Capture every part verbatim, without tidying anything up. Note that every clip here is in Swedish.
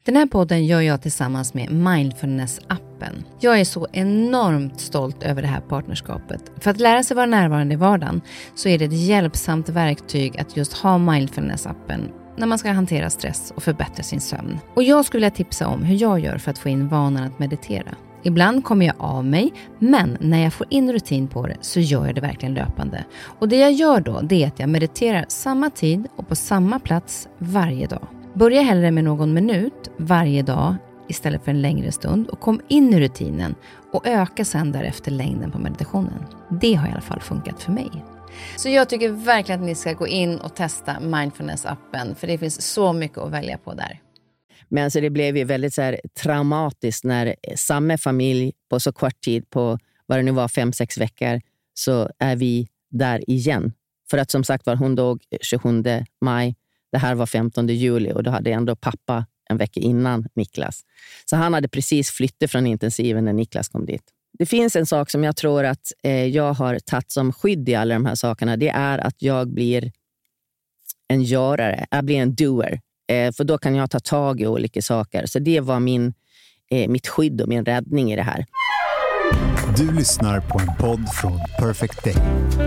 Den här podden gör jag tillsammans med Mindfulness-appen. Jag är så enormt stolt över det här partnerskapet. För att lära sig vara närvarande i vardagen så är det ett hjälpsamt verktyg att just ha Mindfulness-appen när man ska hantera stress och förbättra sin sömn. Och jag skulle vilja tipsa om hur jag gör för att få in vanan att meditera. Ibland kommer jag av mig, men när jag får in rutin på det så gör jag det verkligen löpande. Och det jag gör då, det är att jag mediterar samma tid och på samma plats varje dag. Börja hellre med någon minut varje dag istället för en längre stund och kom in i rutinen och öka sedan därefter längden på meditationen. Det har i alla fall funkat för mig. Så jag tycker verkligen att ni ska gå in och testa Mindfulness-appen, för det finns så mycket att välja på där. Men alltså det blev ju väldigt så här traumatiskt när samma familj på så kort tid, på vad det nu var, fem, sex veckor, så är vi där igen. För att som sagt var, hon dog tjugosjunde maj, det här var femtonde juli och då hade ändå pappa en vecka innan Niklas. Så han hade precis flyttat från intensiven när Niklas kom dit. Det finns en sak som jag tror att eh, jag har tagit som skydd i alla de här sakerna. Det är att jag blir en görare, jag blir en doer. Eh, för då kan jag ta tag i olika saker. Så det var min, eh, mitt skydd och min räddning i det här. Du lyssnar på en podd från Perfect Day.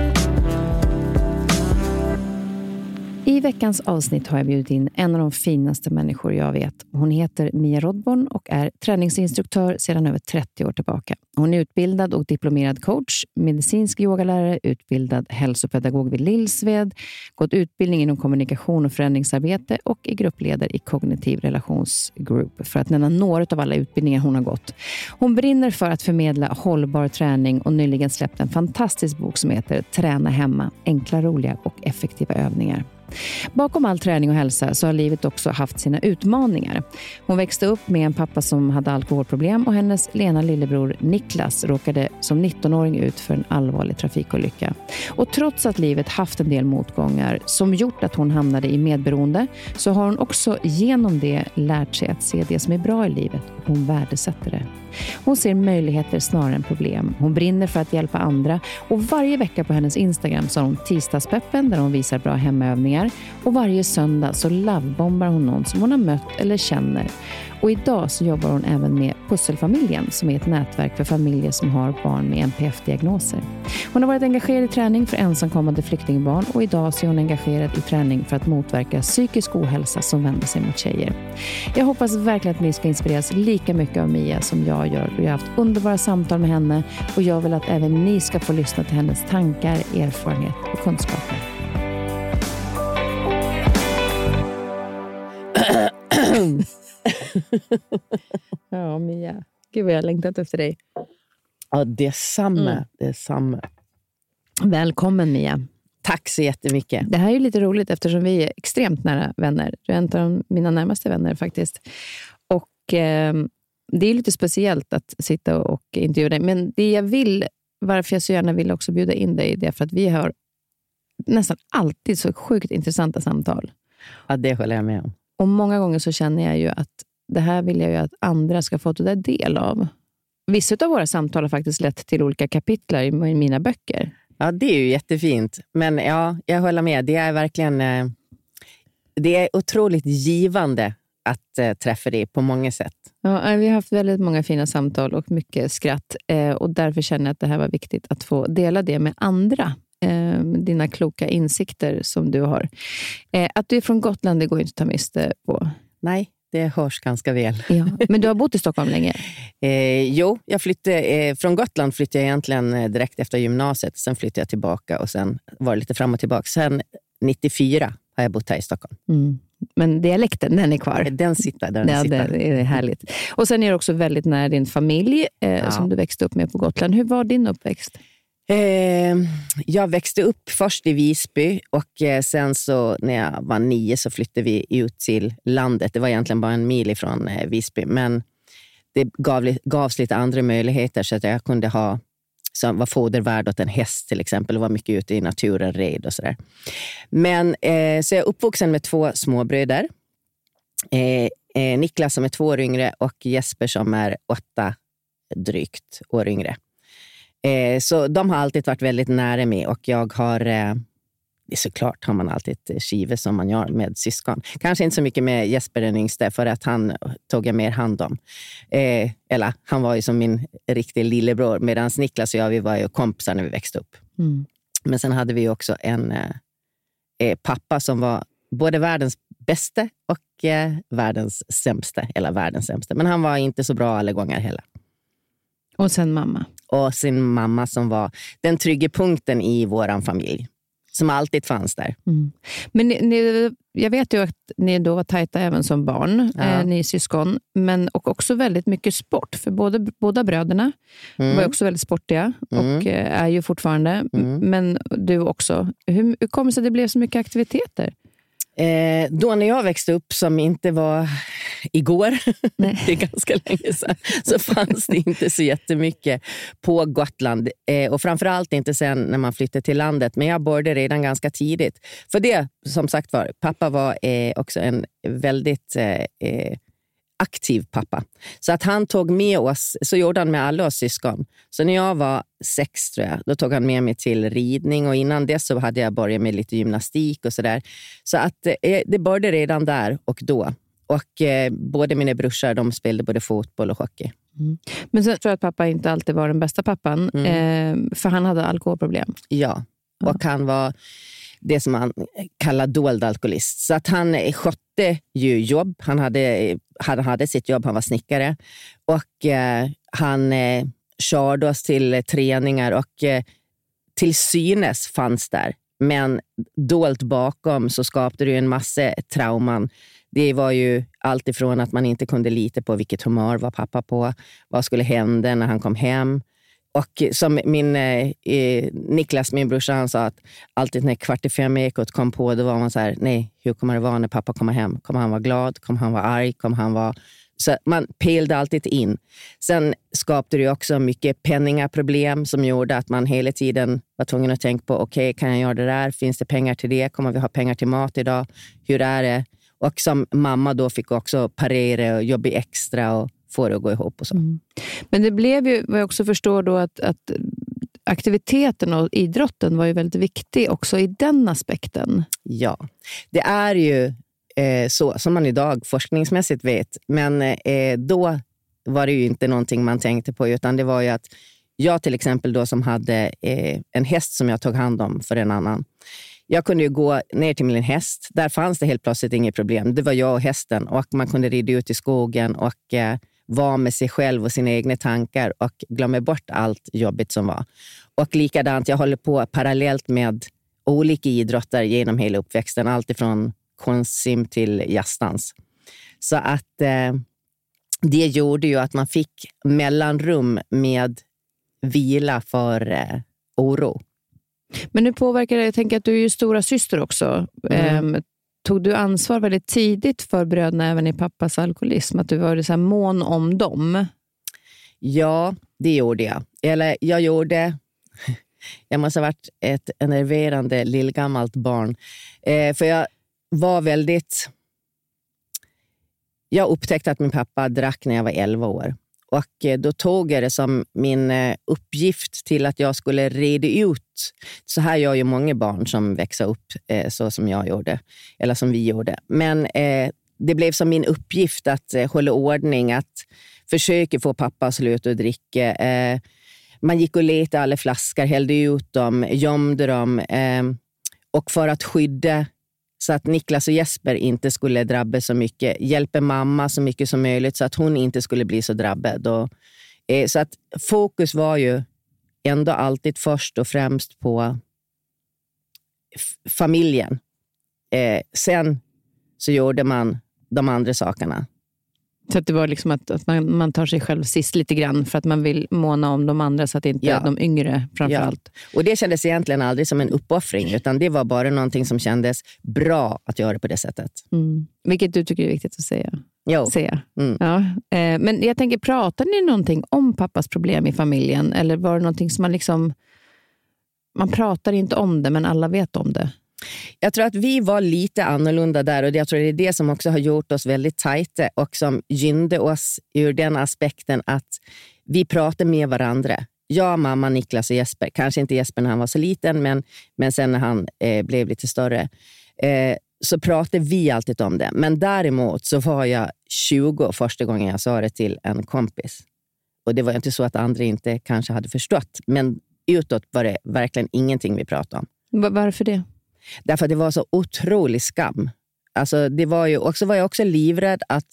I veckans avsnitt har jag bjudit in en av de finaste människor jag vet. Hon heter Mia Rodborn och är träningsinstruktör sedan över trettio år tillbaka. Hon är utbildad och diplomerad coach, medicinsk yogalärare, utbildad hälsopedagog vid Lillsved, gått utbildning inom kommunikation och förändringsarbete och är gruppledare i kognitiv relationsgrupp, för att nämna några av alla utbildningar hon har gått. Hon brinner för att förmedla hållbar träning och nyligen släppt en fantastisk bok som heter Träna hemma, enkla, roliga och effektiva övningar. Bakom all träning och hälsa så har livet också haft sina utmaningar. Hon växte upp med en pappa som hade alkoholproblem och hennes lena lillebror Niklas råkade som nittonåring ut för en allvarlig trafikolycka. Och trots att livet haft en del motgångar som gjort att hon hamnade i medberoende, så har hon också genom det lärt sig att se det som är bra i livet, och hon värdesätter det. Hon ser möjligheter snarare än problem. Hon brinner för att hjälpa andra, och varje vecka på hennes Instagram så har hon tisdagspeppen där hon visar bra hemövningar, och varje söndag så lovebombar hon någon som hon har mött eller känner. Och idag så jobbar hon även med Pusselfamiljen, som är ett nätverk för familjer som har barn med N P F-diagnoser. Hon har varit engagerad i träning för ensamkommande flyktingbarn, och idag så är hon engagerad i träning för att motverka psykisk ohälsa som vänder sig mot tjejer. Jag hoppas verkligen att ni ska inspireras lika mycket av Mia som jag gör. Jag har haft underbara samtal med henne, och jag vill att även ni ska få lyssna till hennes tankar, erfarenhet och kunskaper. Ja, Mia. Gud vad jag har längtat efter dig. Ja, det är samma. Mm. Det är samma. Välkommen, Mia. Tack så jättemycket. Det här är ju lite roligt eftersom vi är extremt nära vänner. Du är en av mina närmaste vänner faktiskt. Och eh, det är lite speciellt att sitta och intervjua dig. Men det jag vill, varför jag så gärna vill också bjuda in dig, det är för att vi har nästan alltid så sjukt intressanta samtal. Ja, det håller jag med om. Och många gånger så känner jag ju att det här vill jag ju att andra ska få ta del av. Vissa av våra samtal har faktiskt lett till olika kapitlar i mina böcker. Ja, det är ju jättefint. Men ja, jag håller med. Det är verkligen eh, det är otroligt givande att eh, träffa dig på många sätt. Ja, vi har haft väldigt många fina samtal och mycket skratt. Eh, och därför känner jag att det här var viktigt att få dela det med andra. Eh, dina kloka insikter som du har. Eh, att du är från Gotland, det går inte att ta miste på. Nej, det hörs ganska väl. Ja, men du har bott i Stockholm länge? Eh, jo, jag flyttade, eh, från Gotland flyttade jag egentligen direkt efter gymnasiet. Sen flyttade jag tillbaka och sen var det lite fram och tillbaka. Sen nittiofyra har jag bott här i Stockholm. Mm. Men dialekten, den är kvar. Den sitter, den ja, sitter. Det är härligt. Och sen är det också väldigt nära din familj eh, ja. som du växte upp med på Gotland. Hur var din uppväxt? Eh, jag växte upp först i Visby och eh, sen så när jag var nio så flyttade vi ut till landet. Det var egentligen bara en mil ifrån eh, Visby, men det gav, gavs lite andra möjligheter så att jag kunde ha, som var fodervärd åt en häst till exempel, och var mycket ute i naturen, red och sådär. Men eh, så jag är uppvuxen med två småbröder. Eh, eh, Niklas som är två år yngre och Jesper som är åtta drygt år yngre. Eh, så de har alltid varit väldigt nära mig och jag har, eh, det är såklart har man alltid ett skive som man gör med syskon. Kanske inte så mycket med Jesper den yngste, för att han tog jag mer hand om. Eh, eller han var ju som min riktig lillebror, medan Niklas och jag, vi var ju kompisar när vi växte upp. Mm. Men sen hade vi också en eh, pappa som var både världens bästa och eh, världens sämsta. Eller världens sämsta. Men han var inte så bra alla gånger heller. Och sen mamma. Och sin mamma som var den trygga punkten i våran familj. Som alltid fanns där. Mm. Men ni, ni, jag vet ju att ni då var tajta även som barn, ja. eh, ni syskon. Men och också väldigt mycket sport. För både, båda bröderna mm. var också väldigt sportiga mm. och eh, är ju fortfarande. Mm. Men du också. Hur, hur kom det sig att det blev så mycket aktiviteter? Eh, då när jag växte upp, som inte var igår, det är ganska länge sedan, så fanns det inte så jättemycket på Gotland. Eh, och framförallt inte sen när man flyttade till landet. Men jag började redan ganska tidigt. För det, som sagt var, pappa var eh, också en väldigt eh, aktiv pappa. Så att han tog med oss, så gjorde han med alla oss syskon. Så när jag var sex, tror jag, då tog han med mig till ridning, och innan det så hade jag börjat med lite gymnastik och sådär. Så att eh, det började redan där och då. Och eh, både mina brorsor, de spelade både fotboll och hockey. Mm. Men sen tror jag att pappa inte alltid var den bästa pappan, mm. eh, för han hade alkoholproblem. Ja, och ja. Han var det som man kallar dold alkoholist. Så att han skötte ju jobb. Han hade, han hade sitt jobb, han var snickare. Och eh, han eh, körde oss till träningar, och eh, till synes fanns där. Men dolt bakom så skapade det en massa trauman. Det var ju allt ifrån att man inte kunde lita på vilket humör var pappa på. Vad skulle hända när han kom hem? Och som min eh, Niklas, min brorsa, han sa att alltid när kvart i fem ekot kom på, då var man så här, nej, hur kommer det vara när pappa kommer hem? Kommer han vara glad? Kommer han vara arg? Kommer han vara... Så man pelade alltid in. Sen skapade det också mycket penningaproblem som gjorde att man hela tiden var tvungen att tänka på, okej, okay, kan jag göra det där? Finns det pengar till det? Kommer vi ha pengar till mat idag? Hur är det? Och som mamma då fick också parera och jobba extra och få det att gå ihop och så. Mm. Men det blev ju, vad jag också förstår då, att, att aktiviteten och idrotten var ju väldigt viktig också i den aspekten. Ja, det är ju eh, så som man idag forskningsmässigt vet. Men eh, då var det ju inte någonting man tänkte på, utan det var ju att jag till exempel då som hade eh, en häst som jag tog hand om för en annan. Jag kunde ju gå ner till min häst. Där fanns det helt plötsligt inget problem. Det var jag och hästen, och man kunde rida ut i skogen och eh, vara med sig själv och sina egna tankar och glömma bort allt jobbigt som var. Och likadant, jag håller på parallellt med olika idrotter genom hela uppväxten. Allt ifrån konstsim till jazzdans. Så att eh, det gjorde ju att man fick mellanrum med vila för eh, oro. Men nu påverkar det, jag tänker att du är ju stora syster också. Mm. Eh, tog du ansvar väldigt tidigt för bröderna även i pappas alkoholism? Att du var så här mån om dem? Ja, det gjorde jag. Eller jag gjorde... Jag måste ha varit ett enerverande lillgammalt barn. Eh, för jag var väldigt... Jag upptäckte att min pappa drack när jag var elva år. Och då tog jag det som min uppgift till att jag skulle reda ut. Så här gör ju många barn som växer upp eh, så som jag gjorde. Eller som vi gjorde. Men eh, det blev som min uppgift att eh, hålla ordning. Att försöka få pappa att sluta att dricka. Eh, man gick och letade alla flaskor, hällde ut dem, gömde dem. Eh, och för att skydda... Så att Niklas och Jesper inte skulle drabba så mycket. Hjälper mamma så mycket som möjligt så att hon inte skulle bli så drabbad. Och, eh, så att fokus var ju ändå alltid först och främst på f- familjen. Eh, sen så gjorde man de andra sakerna. Så att det var liksom att, att man, man tar sig själv sist lite grann för att man vill måna om de andra så att inte ja. de yngre framförallt. Ja. Och det kändes egentligen aldrig som en uppoffring, utan det var bara någonting som kändes bra att göra på det sättet. Mm. Vilket du tycker är viktigt att säga. Jo. säga. Mm. Ja. Eh, men jag tänker, pratar ni någonting om pappas problem i familjen? Eller var det någonting som man liksom... Man pratar inte om det, men alla vet om det. Jag tror att vi var lite annorlunda där, och jag tror det är det som också har gjort oss väldigt tajta och som gynnade oss ur den aspekten att vi pratar med varandra. jag, mamma, Niklas och Jesper, kanske inte Jesper när han var så liten, men, men sen när han eh, blev lite större, eh, så pratade vi alltid om det. Men däremot så var jag tjugo första gången jag sa det till en kompis. Och det var inte så att andra inte kanske hade förstått. Men utåt var det verkligen ingenting vi pratade om. Varför det? Därför att det var så otrolig skam. Alltså det var ju också, var jag också livrädd att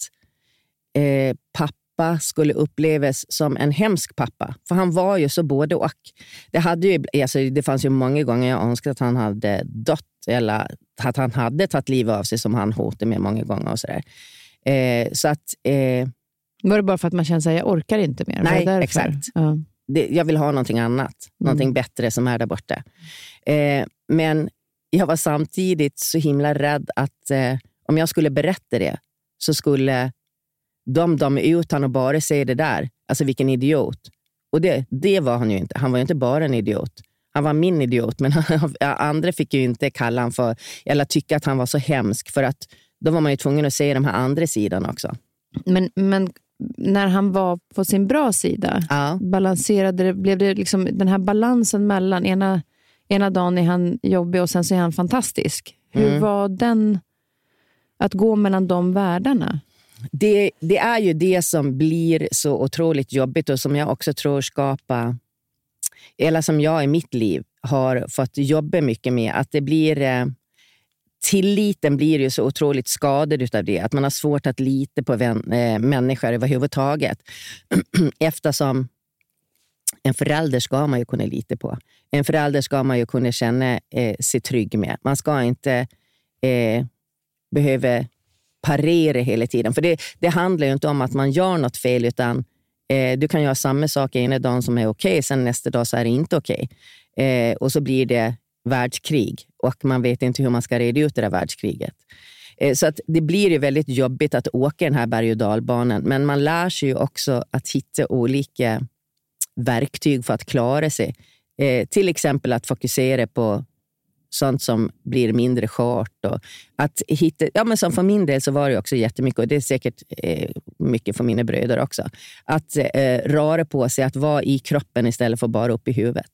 eh, pappa skulle upplevas som en hemsk pappa. För han var ju så både och. Det, hade ju, alltså det fanns ju många gånger jag önskade att han hade dött. Eller att han hade tagit livet av sig som han hotade med många gånger och sådär. Eh, så att... Eh, var det bara för att man känner sig jag orkar inte mer? Nej, exakt. Ja. Det, jag vill ha någonting annat. Mm. Någonting bättre som är där borta. Eh, men jag var samtidigt så himla rädd att eh, om jag skulle berätta det så skulle de döma ut han och bara säga det där. Alltså vilken idiot. Och det, det var han ju inte. Han var ju inte bara en idiot. Han var min idiot, men han, andra fick ju inte kalla han för, eller tycka att han var så hemsk, för att då var man ju tvungen att se de här andra sidan också. Men, men när han var på sin bra sida, ja. balanserade det, blev det liksom den här balansen mellan ena, ena dagen är han jobbig och sen så är han fantastisk. Hur mm. var den att gå mellan de världarna? Det, det är ju det som blir så otroligt jobbigt och som jag också tror skapar, eller som jag i mitt liv har fått jobba mycket med, att det blir eh, tilliten blir ju så otroligt skadad utav det, att man har svårt att lita på vän, eh, människor överhuvudtaget. Eftersom en förälder ska man ju kunna lita på. En förälder ska man ju kunna känna eh, sig trygg med. Man ska inte eh, behöva parera hela tiden. För det, det handlar ju inte om att man gör något fel, utan eh, du kan göra samma sak ena dagen som är okej, okay, sen nästa dag så är det inte okej. Okay. Eh, och så blir det världskrig och man vet inte hur man ska reda ut det där världskriget. Eh, så att det blir ju väldigt jobbigt att åka den här berg- och dalbanan, men man lär sig ju också att hitta olika verktyg för att klara sig. Eh, till exempel att fokusera på sånt som blir mindre skört och att hitta, ja men som för min del så var det också jättemycket, och det är säkert eh, mycket för mina bröder också, att eh, röra på sig, att vara i kroppen istället för bara upp i huvudet.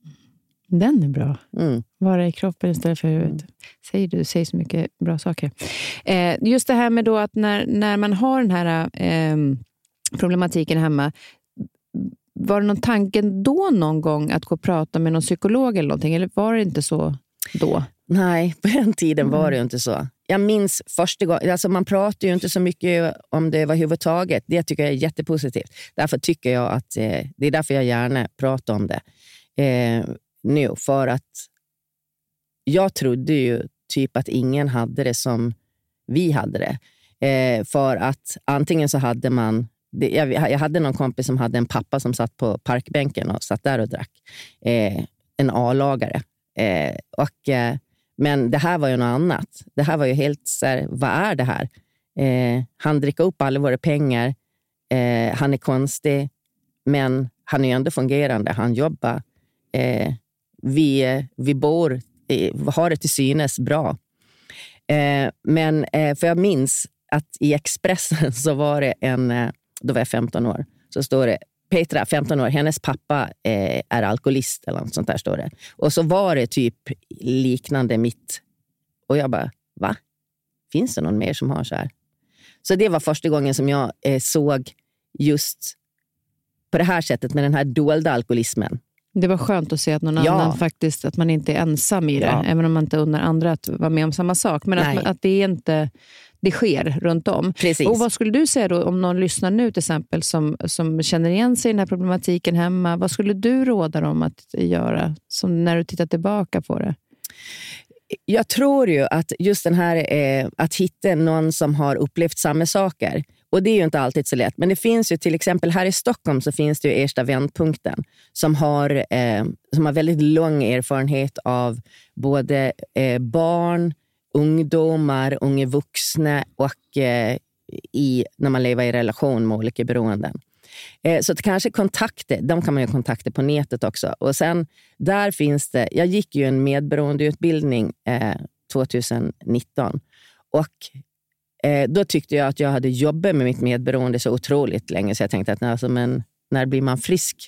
Den är bra. Mm. Vara i kroppen istället för huvudet. Mm. Säger du, säger så mycket bra saker. Eh, just det här med då att när, när man har den här eh, problematiken hemma, var det någon tanken då någon gång att gå och prata med någon psykolog eller någonting, eller var det inte så då? Nej, på den tiden var det ju inte så. Jag minns första gången, alltså man pratar ju inte så mycket om det överhuvudtaget. Det tycker jag är jättepositivt. Därför tycker jag att eh, det är därför jag gärna pratar om det eh, nu. För att jag trodde ju typ att ingen hade det som vi hade det. Eh, för att antingen så hade man, det, jag, jag hade någon kompis som hade en pappa som satt på parkbänken och satt där och drack. Eh, en A-lagare. Eh, och, eh, men det här var ju något annat. Det här var ju helt så här, vad är det här? Eh, han dricker upp alla våra pengar. Eh, han är konstig, men han är ju ändå fungerande. Han jobbar. Eh, vi, vi bor, eh, har det till synes bra. Eh, men eh, för jag minns att i Expressen så var det en, eh, då var jag femton år, så står det Petra, femton år, hennes pappa eh, är alkoholist eller något sånt där står det. Och så var det typ liknande mitt. Och jag bara, va? Finns det någon mer som har så här? Så det var första gången som jag eh, såg just på det här sättet med den här dolda alkoholismen. Det var skönt att se att någon ja. annan faktiskt, att man inte är ensam i det. Ja. Även om man inte undrar andra att vara med om samma sak. Men att, man, att det är inte... Det sker runt om. Precis. Och vad skulle du säga då om någon lyssnar nu till exempel som, som känner igen sig i den här problematiken hemma? Vad skulle du råda dem att göra som när du tittar tillbaka på det? Jag tror ju att just den här eh, att hitta någon som har upplevt samma saker. Och det är ju inte alltid så lätt. Men det finns ju till exempel här i Stockholm så finns det ju Ersta vändpunkten som har, eh, som har väldigt lång erfarenhet av både eh, barn, ungdomar, unga vuxna och eh, i, när man lever i relation med olika beroenden. Eh, så att kanske kontakter, de kan man ju kontakta på nätet också. Och sen där finns det, jag gick ju en medberoendeutbildning eh, tjugonitton och eh, då tyckte jag att jag hade jobbat med mitt medberoende så otroligt länge så jag tänkte att alltså, men, när blir man frisk?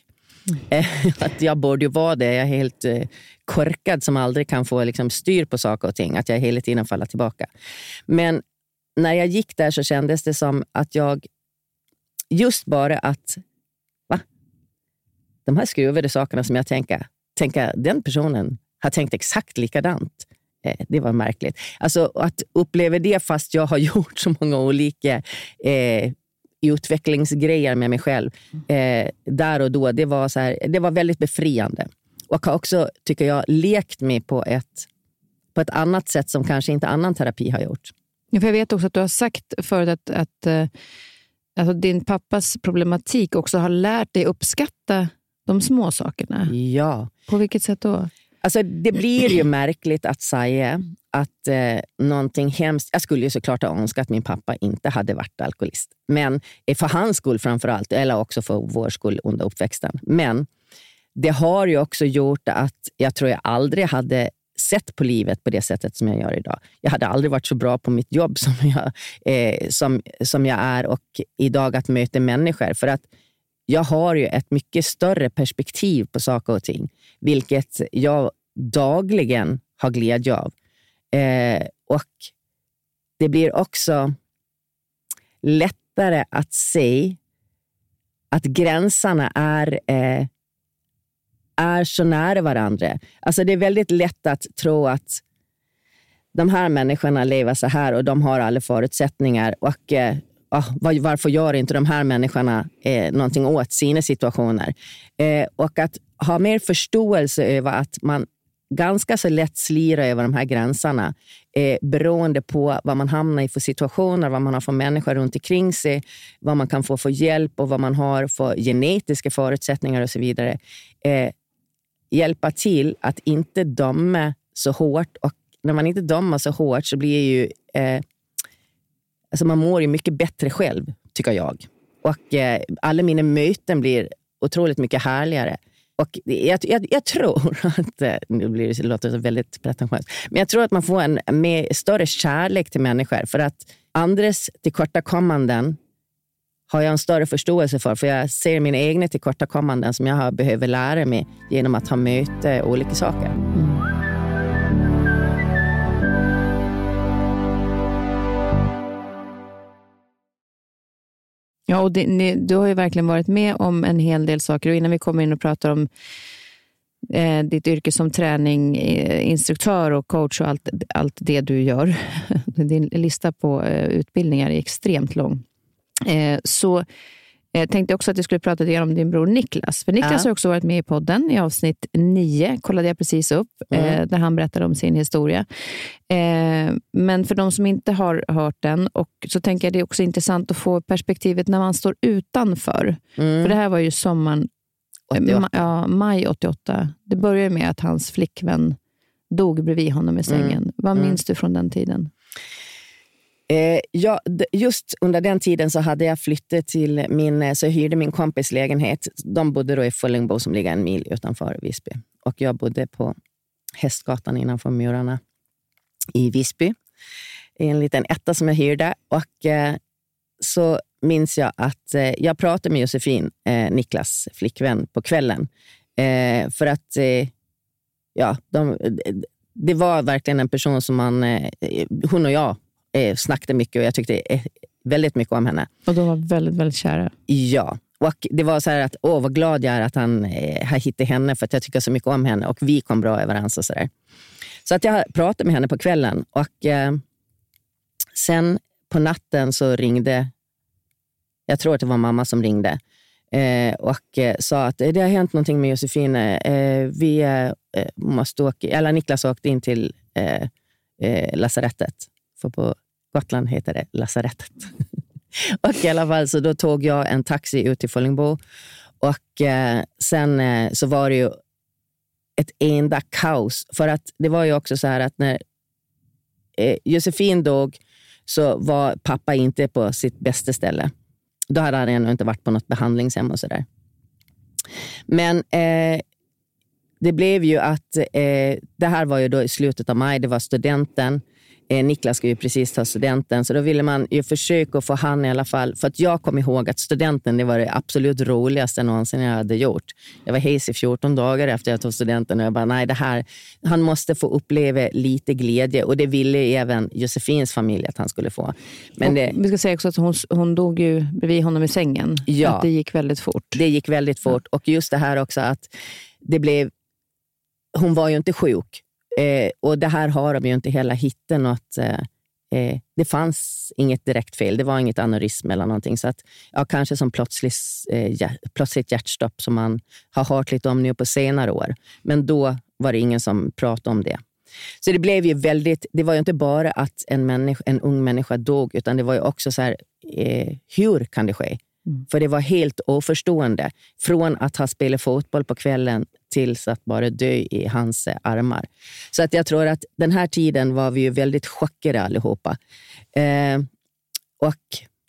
Mm. Att jag borde ju vara det. Jag är helt eh, korkad som aldrig kan få liksom, styr på saker och ting. Att jag hela tiden faller tillbaka. Men när jag gick där så kändes det som att jag just bara att va? De här skruvade sakerna som jag tänker, tänker den personen har tänkt exakt likadant. Eh, det var märkligt. Alltså att uppleva det fast jag har gjort så många olika eh, utvecklingsgrejer med mig själv eh, där och då. Det var, så här, det var väldigt befriande. Och har också, tycker jag, lekt mig på ett, på ett annat sätt som kanske inte annan terapi har gjort. Ja, för jag vet också att du har sagt förut att, att eh, alltså din pappas problematik också har lärt dig uppskatta de små sakerna. Ja. På vilket sätt då? Alltså det blir ju märkligt att säga att eh, någonting hemskt. Jag skulle ju såklart ha önskat att min pappa inte hade varit alkoholist. Men för hans skull framförallt, eller också för vår skull under uppväxten. Men det har ju också gjort att jag tror jag aldrig hade sett på livet på det sättet som jag gör idag. Jag hade aldrig varit så bra på mitt jobb som jag, eh, som, som jag är och idag att möta människor. För att jag har ju ett mycket större perspektiv på saker och ting. Vilket jag dagligen har glädje av. Eh, och det blir också lättare att se att gränserna är, eh, är så nära varandra. Alltså det är väldigt lätt att tro att de här människorna lever så här och de har alla förutsättningar och eh, oh, varför gör inte de här människorna eh, någonting åt sina situationer? Eh, och att ha mer förståelse över att man ganska så lätt slira över de här gränserna eh, beroende på vad man hamnar i för situationer, vad man har för människor runt omkring sig, vad man kan få för hjälp och vad man har för genetiska förutsättningar och så vidare. Eh, hjälpa till att inte döma så hårt, och när man inte dömer så hårt så blir ju eh, alltså man mår ju mycket bättre själv, tycker jag. Och eh, alla mina möten blir otroligt mycket härligare. Och jag, jag, jag tror att, nu blir det, låter det väldigt pretentiöst, men jag tror att man får en mer, större kärlek till människor. För att andres tillkortakommanden har jag en större förståelse för. För jag ser mina egna tillkortakommanden som jag har behöver lära mig genom att ha möte olika saker. Mm. Ja, och det, ni, du har ju verkligen varit med om en hel del saker. Och innan vi kommer in och pratar om eh, ditt yrke som träning, eh, instruktör och coach och allt, allt det du gör. Din lista på eh, utbildningar är extremt lång. Eh, så eh, tänkte jag också att jag skulle prata lite om din bror Niklas. För Niklas ja. har också varit med i podden i avsnitt nio, kollade jag precis upp, mm. eh, där han berättade om sin historia. Eh, men för de som inte har hört den, och så tänker jag det är också intressant att få perspektivet när man står utanför. Mm. För det här var ju sommaren, eh, ma- ja, maj åttioåtta. Det började med att hans flickvän dog bredvid honom i sängen. Mm. Vad minns mm. du från den tiden? Eh, ja, just under den tiden så hade jag flyttat till min, så jag hyrde min kompis lägenhet. De bodde då i Fullingbo som ligger en mil utanför Visby. Och jag bodde på Hästgatan innanför murarna i Visby. I en liten etta som jag hyrde. Och eh, så minns jag att eh, jag pratade med Josefin, eh, Niklas flickvän, på kvällen. Eh, för att eh, ja, de, det var verkligen en person som man, eh, hon och jag Eh, snackade mycket och jag tyckte eh, väldigt mycket om henne. Och de var väldigt, väldigt kära. Ja, och det var så här att åh vad glad jag är att han eh, har hittat henne, för att jag tycker så mycket om henne och vi kom bra överens och sådär. Så att jag pratade med henne på kvällen och eh, sen på natten så ringde, jag tror att det var mamma som ringde eh, och eh, sa att det har hänt någonting med Josefin. Eh, vi eh, måste åka, eller Niklas åkte in till eh, eh, lasarettet. För på Gotland heter det lasarettet. Och i alla fall så då tog jag en taxi ut till Fullingbo. Och eh, sen eh, så var det ju ett enda kaos. För att det var ju också så här att när eh, Josefin dog så var pappa inte på sitt bästa ställe. Då hade han ännu inte varit på något behandlingshem och sådär. Men eh, det blev ju att eh, det här var ju då i slutet av maj, det var studenten. Eh, Niklas ska ju precis ta studenten, så då ville man ju försöka få han i alla fall, för att jag kom ihåg att studenten, det var det absolut roligaste någonsin jag hade gjort. Jag var hes i fjorton dagar efter jag tog studenten och jag bara, nej det här, han måste få uppleva lite glädje, och det ville även Josefins familj att han skulle få. Men det, vi ska säga också att hon, hon dog ju bredvid honom i sängen. Ja, att det gick väldigt fort. Det gick väldigt fort, ja. Och just det här också att det blev, hon var ju inte sjuk. Eh, och det här har de ju inte hela hittat något, eh, det fanns inget direkt fel, det var inget aneurysm eller någonting, så att ja, kanske som plötsligt, eh, plötsligt hjärtstopp som man har hört lite om nu på senare år, men då var det ingen som pratade om det. Så det blev ju väldigt, det var ju inte bara att en, människa, en ung människa dog, utan det var ju också så här, eh, hur kan det ske? Mm. För det var helt oförstående. Från att ha spelat fotboll på kvällen tills att bara dö i hans armar. Så att jag tror att den här tiden var vi ju väldigt chockade allihopa. Eh, och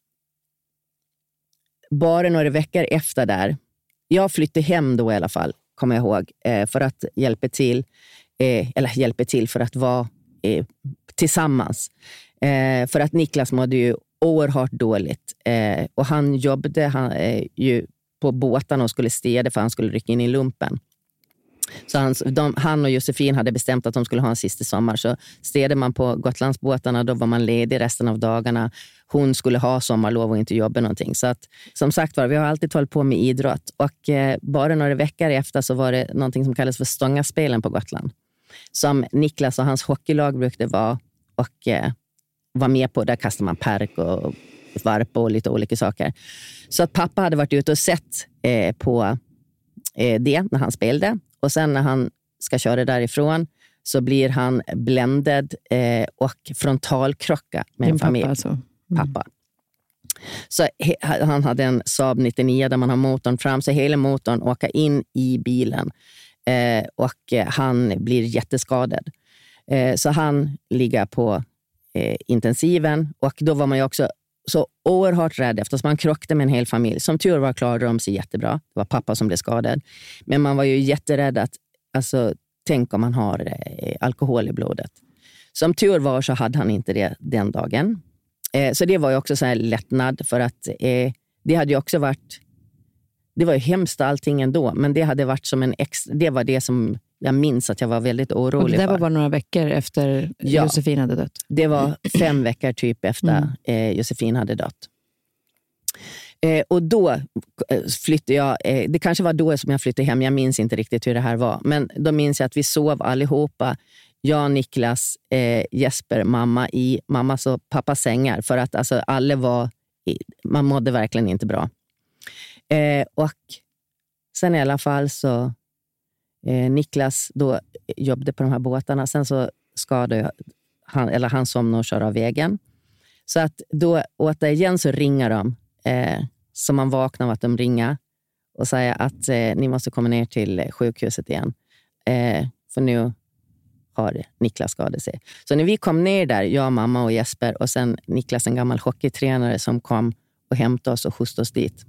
bara några veckor efter där, jag flyttade hem då i alla fall, kommer jag ihåg, eh, för att hjälpa till, eh, eller hjälpa till för att vara eh, tillsammans. Eh, för att Niklas mådde ju oerhört dåligt. Eh, och han jobbade han, eh, ju på båtarna och skulle städa för han skulle rycka in i lumpen. Så han, de, han och Josefin hade bestämt att de skulle ha en sista sommar. Så städade man på Gotlandsbåtarna, då var man ledig resten av dagarna. Hon skulle ha sommarlov och inte jobba någonting. Så att, som sagt var, vi har alltid hållit på med idrott. Och eh, bara några veckor efter så var det någonting som kallas för Stångaspelen på Gotland. Som Niklas och hans hockeylag brukade vara och eh, var med på. Där kastade man perk och varp och lite olika saker. Så att pappa hade varit ute och sett eh, på eh, det när han spelade. Och sen när han ska köra därifrån så blir han bländad eh, och frontalkrocka med en familj. Pappa, alltså. mm. pappa. Så he, han hade en Saab nittionio där man har motorn fram. Så hela motorn åker in i bilen. Eh, och eh, han blir jätteskadad. Eh, så han ligger på eh, intensiven. Och då var man ju också så oerhört rädd eftersom man krockade med en hel familj. Som tur var klarade de sig jättebra. Det var pappa som blev skadad. Men man var ju jätterädd att, alltså, tänk om man har eh, alkohol i blodet. Som tur var så hade han inte det den dagen. Eh, så det var ju också så här lättnad för att eh, det hade ju också varit, det var ju hemskt allting ändå, men det hade varit som en extra, det var det som jag minns att jag var väldigt orolig för. Och det var för. bara några veckor efter ja, Josefin hade dött? Det var fem veckor typ efter mm. eh, Josefin hade dött. Eh, och då flyttade jag, eh, det kanske var då som jag flyttade hem, jag minns inte riktigt hur det här var. Men då minns jag att vi sov allihopa, jag, Niklas, eh, Jesper, mamma i mammas och pappas sängar. För att alltså, alla var, man mådde verkligen inte bra. Eh, och sen i alla fall så eh, Niklas då jobbade på de här båtarna. Sen så skadade han, eller han somnade och kör av vägen. Så att då återigen så ringer de. Eh, så man vaknar av att de ringer och säger att eh, ni måste komma ner till sjukhuset igen. Eh, för nu har Niklas skadat sig. Så när vi kom ner där, jag, mamma och Jesper och sen Niklas, en gammal hockeytränare som kom och hämtade oss och skjutsade oss dit.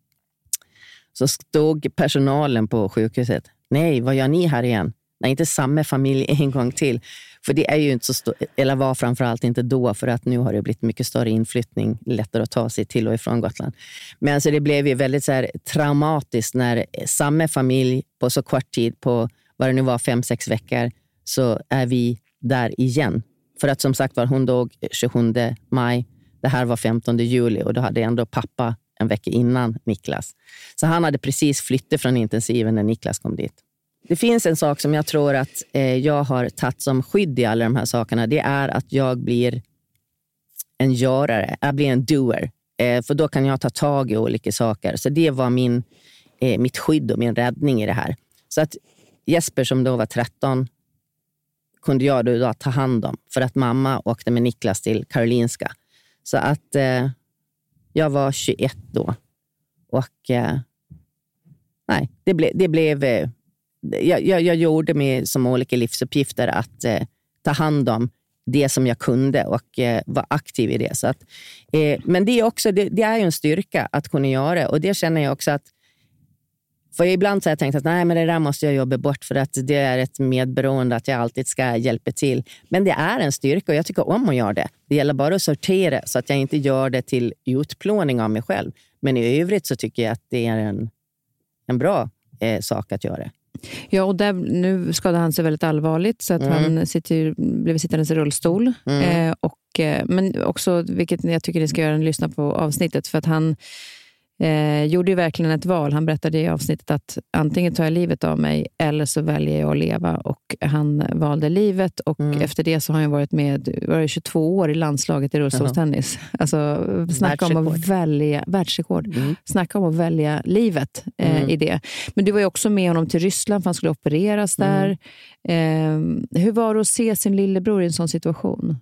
Så stod personalen på sjukhuset. Nej, vad gör ni här igen? Nej, inte samma familj en gång till. För det är ju inte så stort, eller var framförallt inte då, för att nu har det blivit mycket större inflyttning, lättare att ta sig till och ifrån Gotland. Men alltså det blev ju väldigt så här traumatiskt när samma familj på så kort tid, på vad det nu var, fem, sex veckor, så är vi där igen. För att som sagt var, hon dog tjugosjunde maj, det här var femtonde juli och då hade ändå pappa en vecka innan Niklas. Så han hade precis flyttat från intensiven när Niklas kom dit. Det finns en sak som jag tror att eh, jag har tagit som skydd i alla de här sakerna. Det är att jag blir en görare. Jag blir en doer. Eh, för då kan jag ta tag i olika saker. Så det var min, eh, mitt skydd och min räddning i det här. Så att Jesper som då var tretton kunde jag då, då ta hand om. För att mamma åkte med Niklas till Karolinska. Så att eh, jag var tjugoett då. Och eh, nej, det, ble, det blev... Eh, Jag, jag, jag gjorde mig som olika livsuppgifter att eh, ta hand om det som jag kunde och eh, vara aktiv i det. Så att, eh, men det är, också, det, det är ju en styrka att kunna göra, och det känner jag också att För ibland så har jag tänkt att nej, men det där måste jag jobba bort för att det är ett medberoende att jag alltid ska hjälpa till. Men det är en styrka och jag tycker om att göra det. Det gäller bara att sortera så att jag inte gör det till utplåning av mig själv. Men i övrigt så tycker jag att det är en, en bra eh, sak att göra. Ja, och där, nu skadade han sig väldigt allvarligt så att mm. han sitter, blev sittandes i rullstol. Mm. Eh, och, eh, men också, vilket jag tycker ni ska göra, lyssna på avsnittet, för att han Eh, gjorde ju verkligen ett val. Han berättade i avsnittet att antingen tar jag livet av mig eller så väljer jag att leva, och han valde livet och mm. efter det så har han varit med var det tjugotvå år i landslaget i rullstolstennis. Alltså snacka om att välja världsrekord. Mm. Snacka om att välja livet eh, mm. i det. Men du var ju också med honom till Ryssland för han skulle opereras där. Mm. Eh, hur var det att se sin lillebror i en sån situation?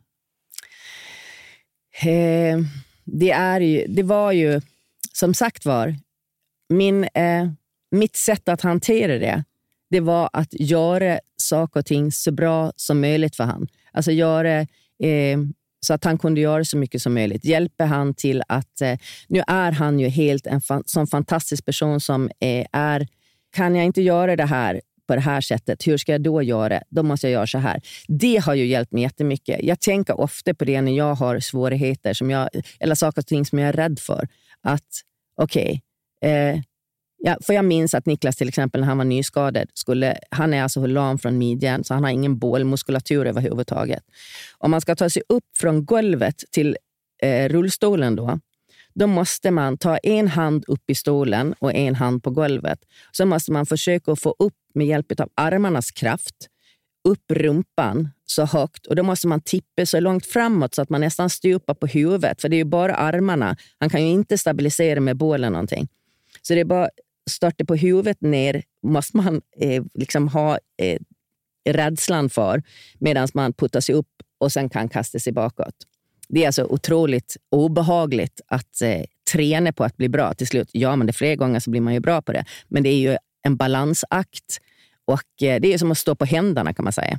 Eh, det är ju, det var ju som sagt var, min, eh, mitt sätt att hantera det, det var att göra saker och ting så bra som möjligt för han. Alltså göra eh, så att han kunde göra så mycket som möjligt. Hjälper han till att, eh, nu är han ju helt en fan, sån fantastisk person som eh, är, kan jag inte göra det här på det här sättet, hur ska jag då göra? Då måste jag göra så här. Det har ju hjälpt mig jättemycket. Jag tänker ofta på det när jag har svårigheter som jag, eller saker och ting som jag är rädd för. Att okej, okay, eh, ja, för jag minns att Niklas till exempel när han var nyskadad, skulle, han är alltså lam från midjan så han har ingen bålmuskulatur överhuvudtaget. Om man ska ta sig upp från golvet till eh, rullstolen då, då måste man ta en hand upp i stolen och en hand på golvet. Så måste man försöka få upp med hjälp av armarnas kraft upp rumpan så högt, och då måste man tippa så långt framåt så att man nästan stupar på huvudet, för det är ju bara armarna. Han kan ju inte stabilisera med bålen någonting. Så det är bara starta på huvudet ner måste man eh, liksom ha eh, rädslan för, medan man puttar sig upp och sen kan kasta sig bakåt. Det är alltså otroligt obehagligt att eh, träna på att bli bra till slut. Ja, men det är flera gånger så blir man ju bra på det. Men det är ju en balansakt. Och eh, det är som att stå på händerna kan man säga.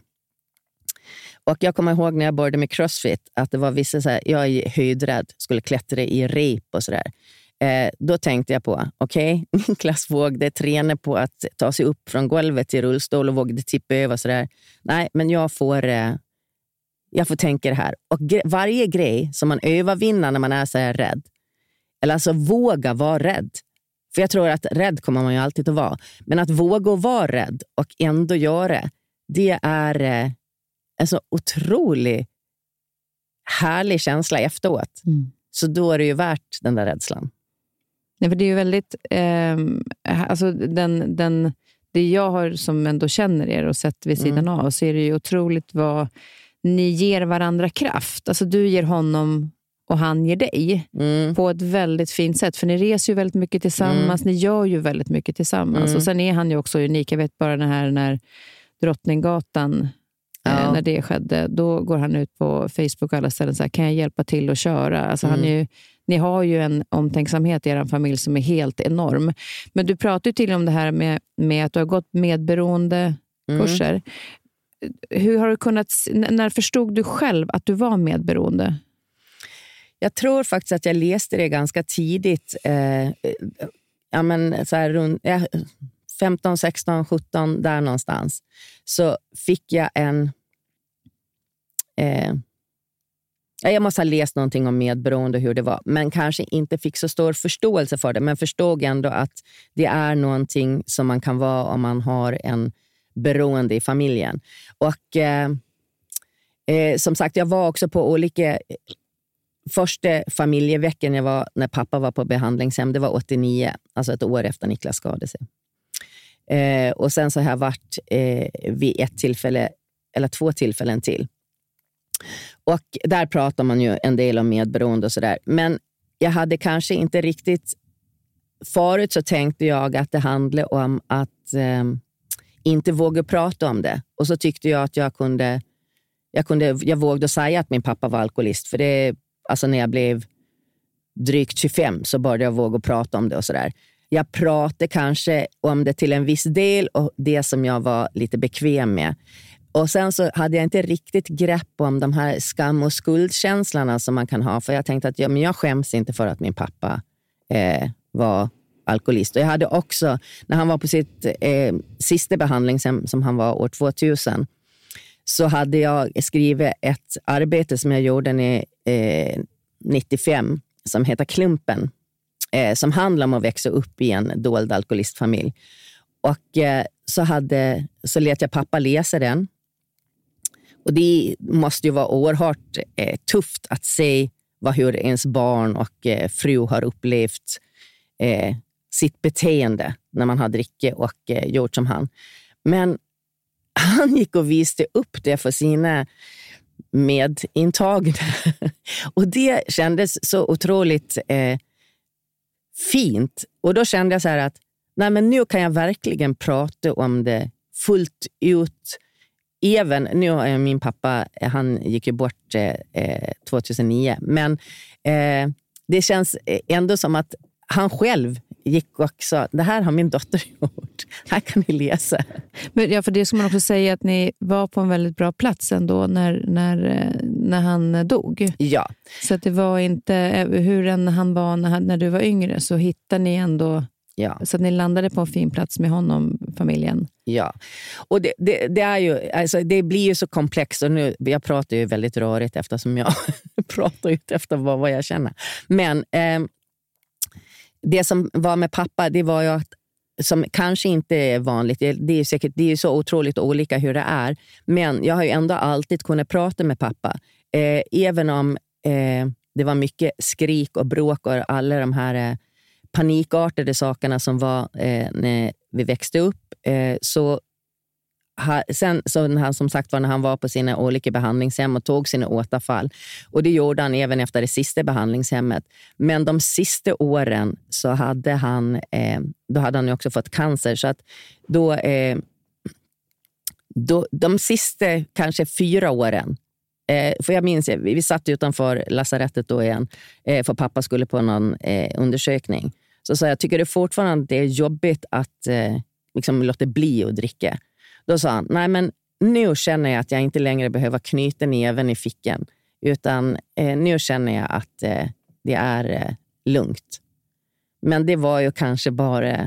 Och jag kommer ihåg när jag började med CrossFit att det var vissa så här, jag är höjdrädd, skulle klättra i rep och sådär. Eh, då tänkte jag på, okej, okay, Niklas vågade träna på att ta sig upp från golvet till rullstol och vågade tippa över sådär. Nej, men jag får, eh, jag får tänka det här. Och gre- varje grej som man övervinner när man är så här rädd, eller alltså våga vara rädd. För jag tror att rädd kommer man ju alltid att vara. Men att våga vara rädd och ändå göra, det är eh, en så otroligt härlig känsla efteråt. Mm. Så då är det ju värt den där rädslan. Ja, för det är ju väldigt, eh, alltså den, den, det jag har som ändå känner er och sett vid sidan mm. av, så är det ju otroligt vad ni ger varandra kraft. Alltså du ger honom och han ger dig mm. på ett väldigt fint sätt. För ni reser ju väldigt mycket tillsammans, mm. ni gör ju väldigt mycket tillsammans. Mm. Och sen är han ju också unik. Jag vet bara den här när Drottninggatan, ja. eh, när det skedde, då går han ut på Facebook och alla ställen så här, kan jag hjälpa till att köra? Alltså mm. han är ju, ni har ju en omtänksamhet i er familj som är helt enorm. Men du pratar ju till om det här med, med att du har gått medberoende kurser. Mm. Hur har du kunnat, när förstod du själv att du var medberoende? Jag tror faktiskt att jag läste det ganska tidigt. Eh, ja, men så här runt ja, femton, sexton, sjutton där någonstans. Så fick jag en... Eh, jag måste ha läst någonting om medberoende och hur det var. Men kanske inte fick så stor förståelse för det. Men förstod ändå att det är någonting som man kan vara om man har en beroende i familjen. Och eh, eh, som sagt, jag var också på olika... Första familjeveckan jag var när pappa var på behandlingshem, det var åttionio, alltså ett år efter Niklas skadade sig. Eh, och sen så har jag varit eh, vid ett tillfälle, eller två tillfällen till. Och där pratar man ju en del om medberoende och sådär. Men jag hade kanske inte riktigt, förut så tänkte jag att det handlade om att eh, inte våga prata om det. Och så tyckte jag att jag kunde, jag kunde, jag vågade säga att min pappa var alkoholist, för det alltså när jag blev drygt tjugofem så började jag våga prata om det och sådär. Jag pratade kanske om det till en viss del och det som jag var lite bekväm med. Och sen så hade jag inte riktigt grepp om de här skam- och skuldkänslorna som man kan ha. För jag tänkte att ja, men jag skäms inte för att min pappa eh, var alkoholist. Och jag hade också, när han var på sitt eh, sista behandling som, som han var år tvåtusen, så hade jag skrivit ett arbete som jag gjorde i eh, nittiofem som heter Klumpen, eh, som handlar om att växa upp i en dold alkoholistfamilj. Och eh, så, hade, så lät jag pappa läsa den. Och det måste ju vara oerhört eh, tufft att se vad, hur ens barn och eh, fru har upplevt eh, sitt beteende när man har drickit och eh, gjort som han. Men han gick och visade upp det för sina medintagna. Och det kändes så otroligt eh, fint. Och då kände jag så här att nej, men nu kan jag verkligen prata om det fullt ut. Även, nu är min pappa, han gick ju bort eh, tjugohundranio. Men eh, det känns ändå som att han själv gick och sa, det här har min dotter gjort. Här kan ni läsa. Men ja, för det ska man också säga att ni var på en väldigt bra plats ändå när, när, när han dog. Ja. Så att det var inte, hur än han var när, när du var yngre, så hittade ni ändå, ja. Så att ni landade på en fin plats med honom, familjen. Ja, och det, det, det är ju, alltså det blir ju så komplext, och nu, jag pratar ju väldigt rörigt eftersom jag pratar ut efter vad, vad jag känner. Men eh, det som var med pappa, det var ju att, som kanske inte är vanligt, det, det är ju säkert, det är ju så otroligt olika hur det är, men jag har ju ändå alltid kunnat prata med pappa, eh, även om eh, det var mycket skrik och bråk och alla de här eh, panikartade sakerna som var eh, när vi växte upp. Eh, så ha, sen så när han, som sagt var, när han var på sina olika behandlingshem och tog sina återfall, och det gjorde han även efter det sista behandlingshemmet, men de sista åren så hade han eh, då hade han ju också fått cancer, så att då, eh, då de sista kanske fyra åren, eh, för jag minns, vi satt utanför lasarettet då igen, eh, för pappa skulle på någon eh, undersökning, så sa jag, tycker du fortfarande det är jobbigt att eh, liksom låta bli att dricka? Då sa han, nej men nu känner jag att jag inte längre behöver knyta näven i fickan, utan eh, nu känner jag att eh, det är eh, lugnt. Men det var ju kanske bara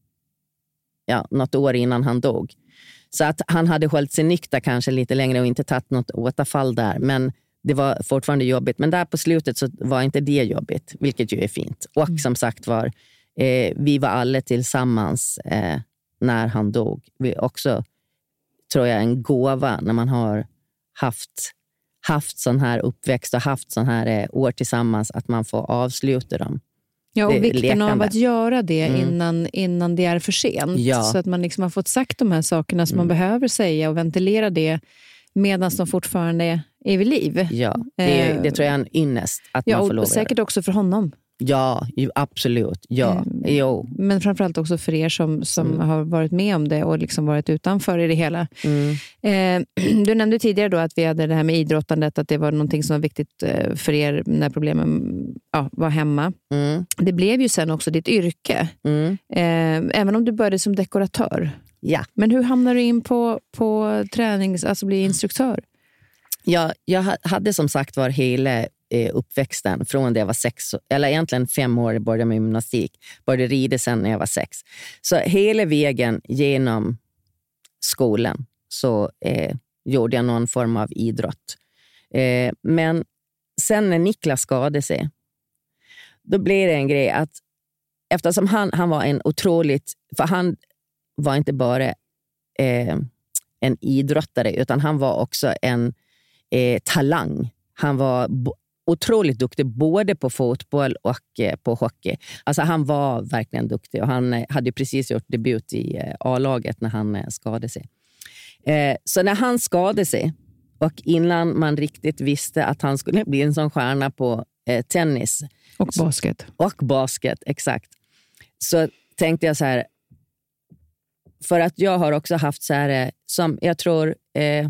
ja, något år innan han dog. Så att han hade hållit sig nykter kanske lite längre och inte tagit något återfall där, men det var fortfarande jobbigt. Men där på slutet så var inte det jobbigt, vilket ju är fint. Och mm. som sagt var, eh, vi var alla tillsammans eh, när han dog. Vi också, tror jag, en gåva när man har haft, haft sån här uppväxt och haft sån här eh, år tillsammans, att man får avsluta dem. Ja, och det, vikten lekande. av att göra det mm. innan, innan det är för sent. Ja. Så att man liksom har fått sagt de här sakerna som mm. man behöver säga och ventilera det medan de fortfarande är, är vid liv. Ja, det, är, det tror jag är en ynnest att ja, man får lov och säkert också för honom. Ja, ju, absolut. Ja, Mm. jo. Men framförallt också för er som, som Mm. har varit med om det och liksom varit utanför i det hela. Mm. Eh, du nämnde tidigare då att vi hade det här med idrottandet, att det var någonting som var viktigt eh, för er när problemen ja, var hemma. Mm. Det blev ju sen också ditt yrke. Mm. Eh, även om du började som dekoratör. Ja. Men hur hamnade du in på, på tränings, alltså bli instruktör? Ja, jag hade som sagt var hela eh, uppväxten från det jag var sex, eller egentligen fem år började med gymnastik. Började rida sen när jag var sex. Så hela vägen genom skolan så eh, gjorde jag någon form av idrott. Eh, men sen när Niklas skadade sig, då blev det en grej att eftersom han, han var en otroligt, för han var inte bara eh, en idrottare, utan han var också en eh, talang. Han var bo- otroligt duktig både på fotboll och eh, på hockey. Alltså han var verkligen duktig, och han eh, hade precis gjort debut i eh, A-laget när han eh, skadade sig. Eh, så när han skadade sig, och innan man riktigt visste att han skulle bli en sån stjärna på eh, tennis Och basket. Så, och basket, exakt. Så tänkte jag så här, för att jag har också haft så här, som jag tror eh,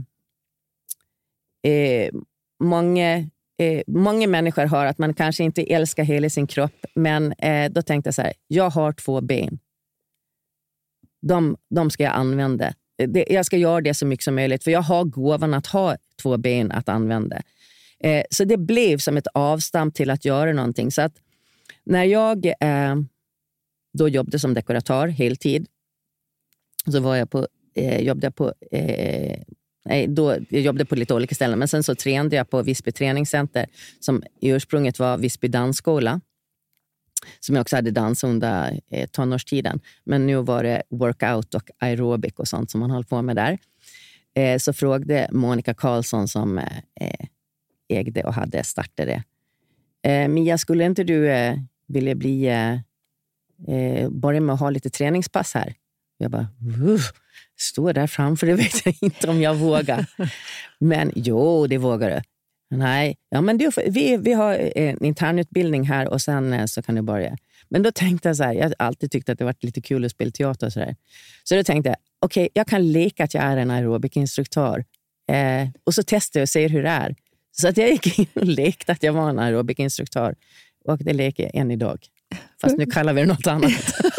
eh, många, eh, många människor har, att man kanske inte älskar hela sin kropp, men eh, då tänkte jag så här, jag har två ben. De, de ska jag använda. Det, jag ska göra det så mycket som möjligt, för jag har gåvan att ha två ben att använda. Eh, så det blev som ett avstamp till att göra någonting. Så att när jag eh, då jobbade som dekoratör heltid. Så var jag på, eh, jobbade jag på, eh, nej, då, jag jobbade på lite olika ställen. Men sen så tränade jag på Visby träningscenter som i ursprunget var Visby dansskola. Som jag också hade dans under eh, tonårstiden. Men nu var det workout och aerobic och sånt som man håller på med där. Eh, så frågade Monica Karlsson som eh, ägde och hade startat det. Eh, Mia, skulle inte du eh, vilja bli eh, eh, börja med att ha lite träningspass här? Jag bara, står där framför, det vet jag inte om jag vågar. Men jo, det vågar du. Nej, ja, men det, vi, vi har en internutbildning här och sen eh, så kan du börja. Men då tänkte jag så här, jag har alltid tyckt att det varit lite kul att spela teater och så där. Så då tänkte jag, okej, okay, jag kan leka att jag är en aerobikinstruktör. Eh, och så testar jag och ser hur det är. Så att jag gick in och lekte att jag var en aerobikinstruktör. Och det leker jag än idag. Fast nu kallar vi det något annat.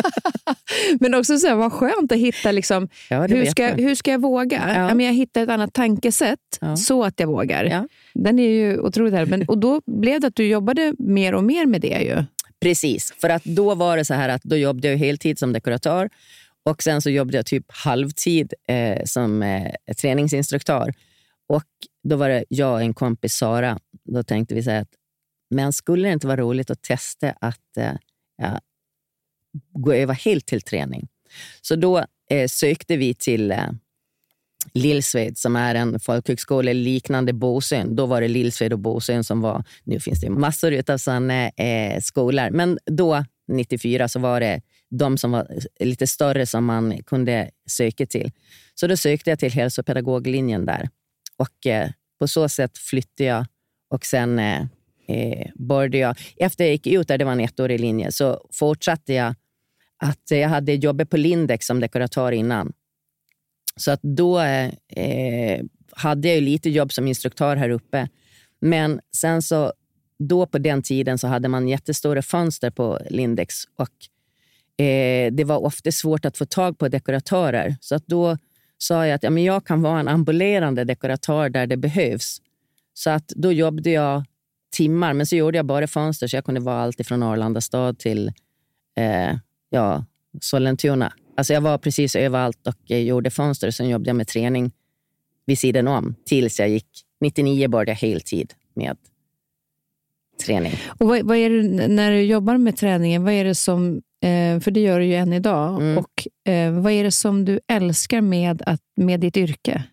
Men också så här, vad skönt att hitta liksom, ja, hur, ska, hur ska jag våga? Ja. Ja, men jag hittar ett annat tankesätt ja. så att jag vågar. Ja. Den är ju otroligt här. Men, och då blev det att du jobbade mer och mer med det ju. Precis, för att då var det så här att då jobbade jag heltid som dekoratör. Och sen så jobbade jag typ halvtid eh, som eh, träningsinstruktör. Och då var det jag och en kompis, Sara. Då tänkte vi så här att, men skulle det inte vara roligt att testa att eh, ja, gå över helt till träning? Så då eh, sökte vi till eh, Lillsved som är en folkhögskola liknande Bosön. Då var det Lillsved och Bosön som var, nu finns det massor utav sådana eh, skolor. Men då, nittiofyra, så var det de som var lite större som man kunde söka till. Så då sökte jag till hälsopedagoglinjen där. Och eh, på så sätt flyttade jag och sen eh, eh, började jag, efter jag gick ut där, det var en ettårig linje, så fortsatte jag att jag hade jobbat på Lindex som dekoratör innan. Så att då eh, hade jag ju lite jobb som instruktör här uppe. Men sen så, då på den tiden så hade man jättestora fönster på Lindex och eh, det var ofta svårt att få tag på dekoratörer. Så att då sa jag att ja, men jag kan vara en ambulerande dekoratör där det behövs. Så att då jobbade jag timmar, men så gjorde jag bara fönster så jag kunde vara allt ifrån Arlanda stad till eh, ja, Sollentuna. Alltså jag var precis överallt och gjorde fönster. Sen jobbade jag med träning vid sidan om tills jag gick nittionio, började jag heltid med träning. Och vad, vad är det, när du jobbar med träningen, vad är det som, eh, för det gör du ju än idag, mm. och eh, vad är det som du älskar med, att, med ditt yrke?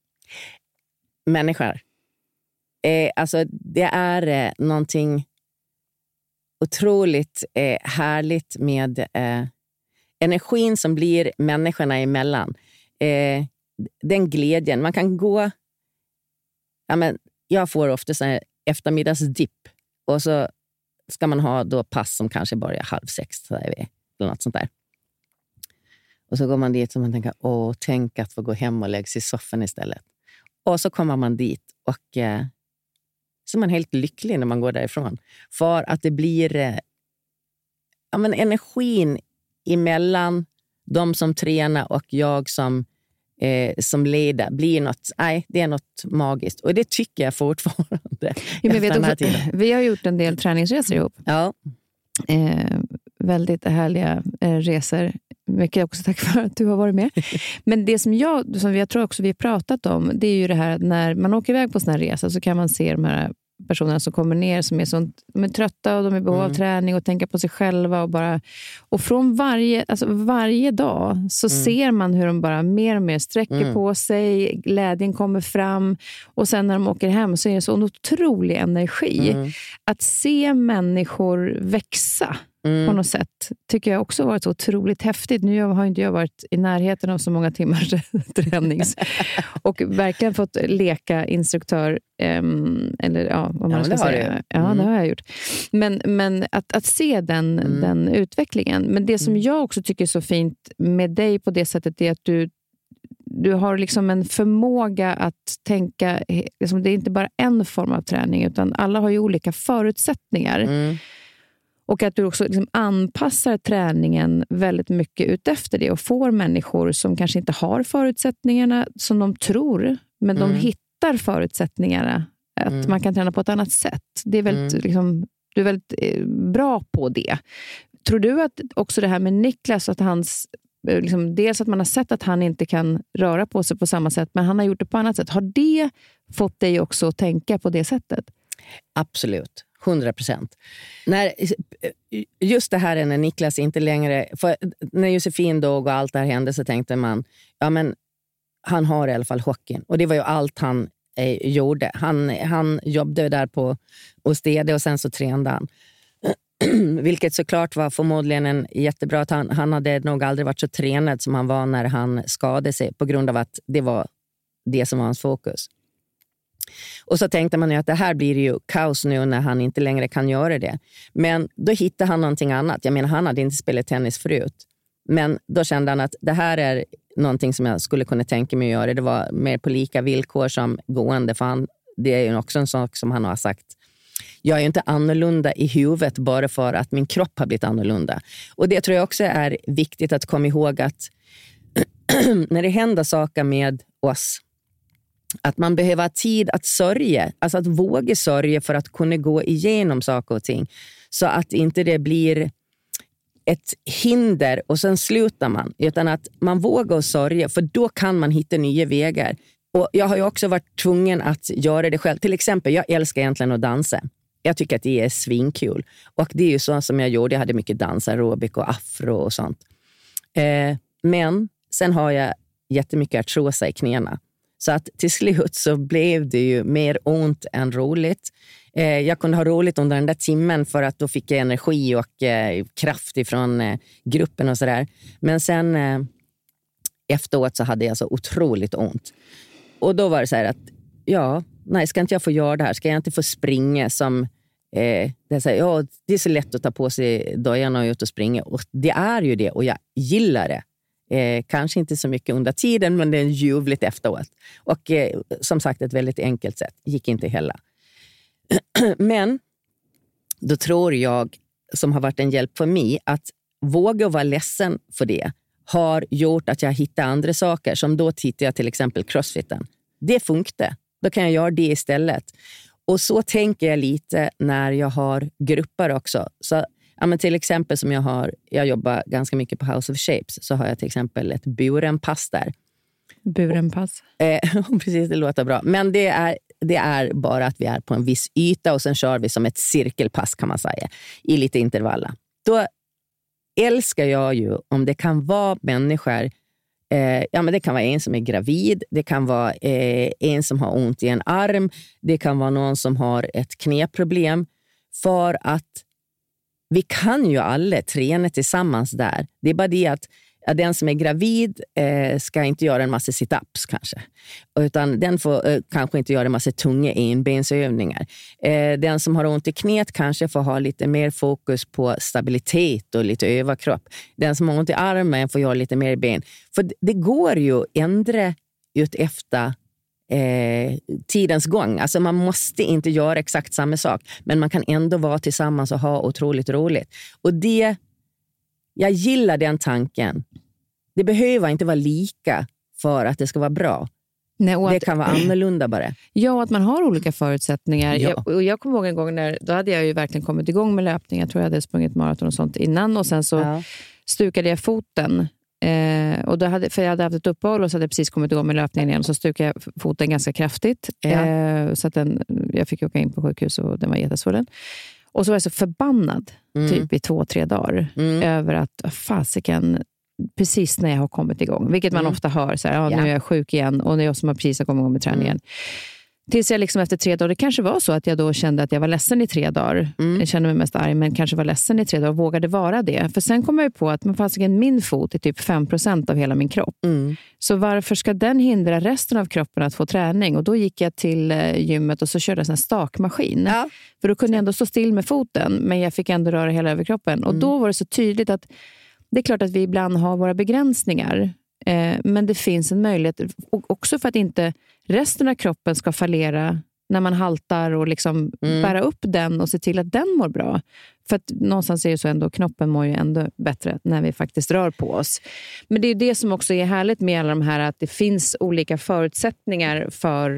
Människor. Eh, alltså det är eh, någonting otroligt eh, härligt med eh, energin som blir människorna emellan. Eh, den glädjen. Man kan gå, ja, men jag får ofta så här eftermiddagsdipp och så ska man ha då pass som kanske börjar halv sex så är vi, eller något sånt där. Och så går man dit och man tänker, åh, tänk att få gå hem och lägga sig i soffan istället. Och så kommer man dit och eh, så är man helt lycklig när man går därifrån. För att det blir eh, ja, men energin emellan de som tränar och jag som, eh, som leder blir något, nej, det är något magiskt. Och det tycker jag fortfarande. Jo, men vet också, vi har gjort en del träningsresor ihop. Ja. Eh, väldigt härliga eh, resor. Mycket också tack för att du har varit med. Men det som jag, som jag tror också vi har pratat om, det är ju det här att när man åker iväg på såna här resor så kan man se de här personerna som kommer ner som är, så, de är trötta och de är behov av mm. träning och tänka på sig själva och bara, och från varje, alltså varje dag så mm. ser man hur de bara mer och mer sträcker mm. på sig, glädjen kommer fram och sen när de åker hem så är det så en otrolig energi. Mm. Att se människor växa Mm. på något sätt tycker jag också varit så otroligt häftigt. Nu har inte jag varit i närheten av så många timmars tränings och verkligen fått leka instruktör um, eller ja, vad man ja, ska säga. Mm. Ja, det har jag gjort. Men, men att, att se den, mm. den utvecklingen. Men det som jag också tycker är så fint med dig på det sättet är att du du har liksom en förmåga att tänka, liksom det är inte bara en form av träning utan alla har ju olika förutsättningar. Mm. Och att du också liksom anpassar träningen väldigt mycket ut efter det och får människor som kanske inte har förutsättningarna som de tror, men mm. de hittar förutsättningarna att mm. man kan träna på ett annat sätt. Det är väldigt, mm. liksom, du är väldigt bra på det. tror du att också det här med Niklas, att hans, liksom, dels att man har sett att han inte kan röra på sig på samma sätt, men han har gjort det på annat sätt. Har det fått dig också att tänka på det sättet? Absolut, hundra procent. När, just det här är när Niklas inte längre, för när Josefin dog och allt det här hände, så tänkte man, ja men han har i alla fall hockeyn. Och det var ju allt han eh, gjorde. Han, han jobbade där på och städade och sen så tränade han. Vilket såklart var förmodligen en jättebra, att han, han hade nog aldrig varit så tränad som han var när han skadade sig, på grund av att det var det som var hans fokus. Och så tänkte man ju att det här blir ju kaos nu när han inte längre kan göra det. Men då hittade han någonting annat. Jag menar, han hade inte spelat tennis förut. Men då kände han att det här är någonting som jag skulle kunna tänka mig att göra. Det var mer på lika villkor som gående. För han, det är ju också en sak som han har sagt. Jag är ju inte annorlunda i huvudet bara för att min kropp har blivit annorlunda. Och det tror jag också är viktigt att komma ihåg, att när det händer saker med oss, att man behöver ha tid att sörja. Alltså att våga sörja för att kunna gå igenom saker och ting. Så att inte det blir ett hinder och sen slutar man. Utan att man vågar sörja, för då kan man hitta nya vägar. Och jag har ju också varit tvungen att göra det själv. Till exempel, jag älskar egentligen att dansa. Jag tycker att det är svinkul. Och det är ju så som jag gjorde. Jag hade mycket dans, aerobik och afro och sånt. Eh, men sen har jag jättemycket artrosa i knäna. Så att till slut så blev det ju mer ont än roligt. Eh, jag kunde ha roligt under den där timmen, för att då fick jag energi och eh, kraft ifrån eh, gruppen och sådär. Men sen eh, efteråt så hade jag så otroligt ont. Och då var det så här att, ja, nej, ska inte jag få göra det här? Ska jag inte få springa som... Eh, det, är så här, ja, det är så lätt att ta på sig dojan och ut och springa. Och det är ju det, och jag gillar det. Eh, kanske inte så mycket under tiden, men det är ljuvligt efteråt. Och eh, som sagt, ett väldigt enkelt sätt. Gick inte heller. Men då tror jag, som har varit en hjälp för mig, att våga vara ledsen för det har gjort att jag hittar andra saker. Som då tittar jag till exempel crossfiten. Det funkar. Då kan jag göra det istället. Och så tänker jag lite när jag har grupper också. Så ja, men till exempel som jag har, jag jobbar ganska mycket på House of Shapes, så har jag till exempel ett burenpass där. Burenpass? Eh, precis, det låter bra. Men det är, det är bara att vi är på en viss yta och sen kör vi som ett cirkelpass, kan man säga, i lite intervaller. Då älskar jag ju om det kan vara människor, eh, ja men det kan vara en som är gravid, det kan vara eh, en som har ont i en arm, det kan vara någon som har ett knäproblem, för att vi kan ju alla träna tillsammans där. Det är bara det att ja, den som är gravid eh, ska inte göra en massa sit-ups kanske. Utan den får eh, kanske inte göra en massa tunga enbensövningar. Eh, den som har ont i knät kanske får ha lite mer fokus på stabilitet och lite överkropp. Den som har ont i armen får göra lite mer ben. För det går ju att ändra ut efter Eh, tidens gång. Alltså man måste inte göra exakt samma sak, men man kan ändå vara tillsammans och ha otroligt roligt. Och det, jag gillar den tanken. Det behöver inte vara lika för att det ska vara bra. Nej, och det att, kan vara annorlunda bara. Ja, att man har olika förutsättningar. Ja. Jag, och jag kommer ihåg en gång när, då hade jag ju verkligen kommit igång med löpning. Jag tror jag hade sprungit maraton och sånt innan, och sen så ja. stukade jag foten. Eh, och då hade, för jag hade haft ett uppehåll och så hade jag precis kommit igång med löpningen igen, och så stukade jag foten ganska kraftigt. Ja. Eh, så att den, jag fick åka in på sjukhus och den var jättesvullen. Och så var jag så förbannad mm. typ i två, tre dagar mm. över att fasiken, precis när jag har kommit igång, vilket man mm. ofta hör så här, ja, ja. nu är jag sjuk igen och det är jag som har precis kommit igång med träningen. Mm. Tills jag liksom efter tre dagar, det kanske var så att jag då kände att jag var ledsen i tre dagar. Mm. Jag kände mig mest arg, men kanske var ledsen i tre dagar och vågade vara det. För sen kom jag ju på att man fasiken, min fot är typ fem procent av hela min kropp. Mm. Så varför ska den hindra resten av kroppen att få träning? Och då gick jag till gymmet och så körde jag en stakmaskin. Ja. För då kunde jag ändå stå still med foten, men jag fick ändå röra hela överkroppen. Mm. Och då var det så tydligt att det är klart att vi ibland har våra begränsningar. Eh, men det finns en möjlighet, och också för att inte resten av kroppen ska fallera när man haltar, och liksom mm. bära upp den och se till att den mår bra. För att någonstans är det så ändå, knoppen mår ju ändå bättre när vi faktiskt rör på oss. Men det är ju det som också är härligt med alla de här, att det finns olika förutsättningar för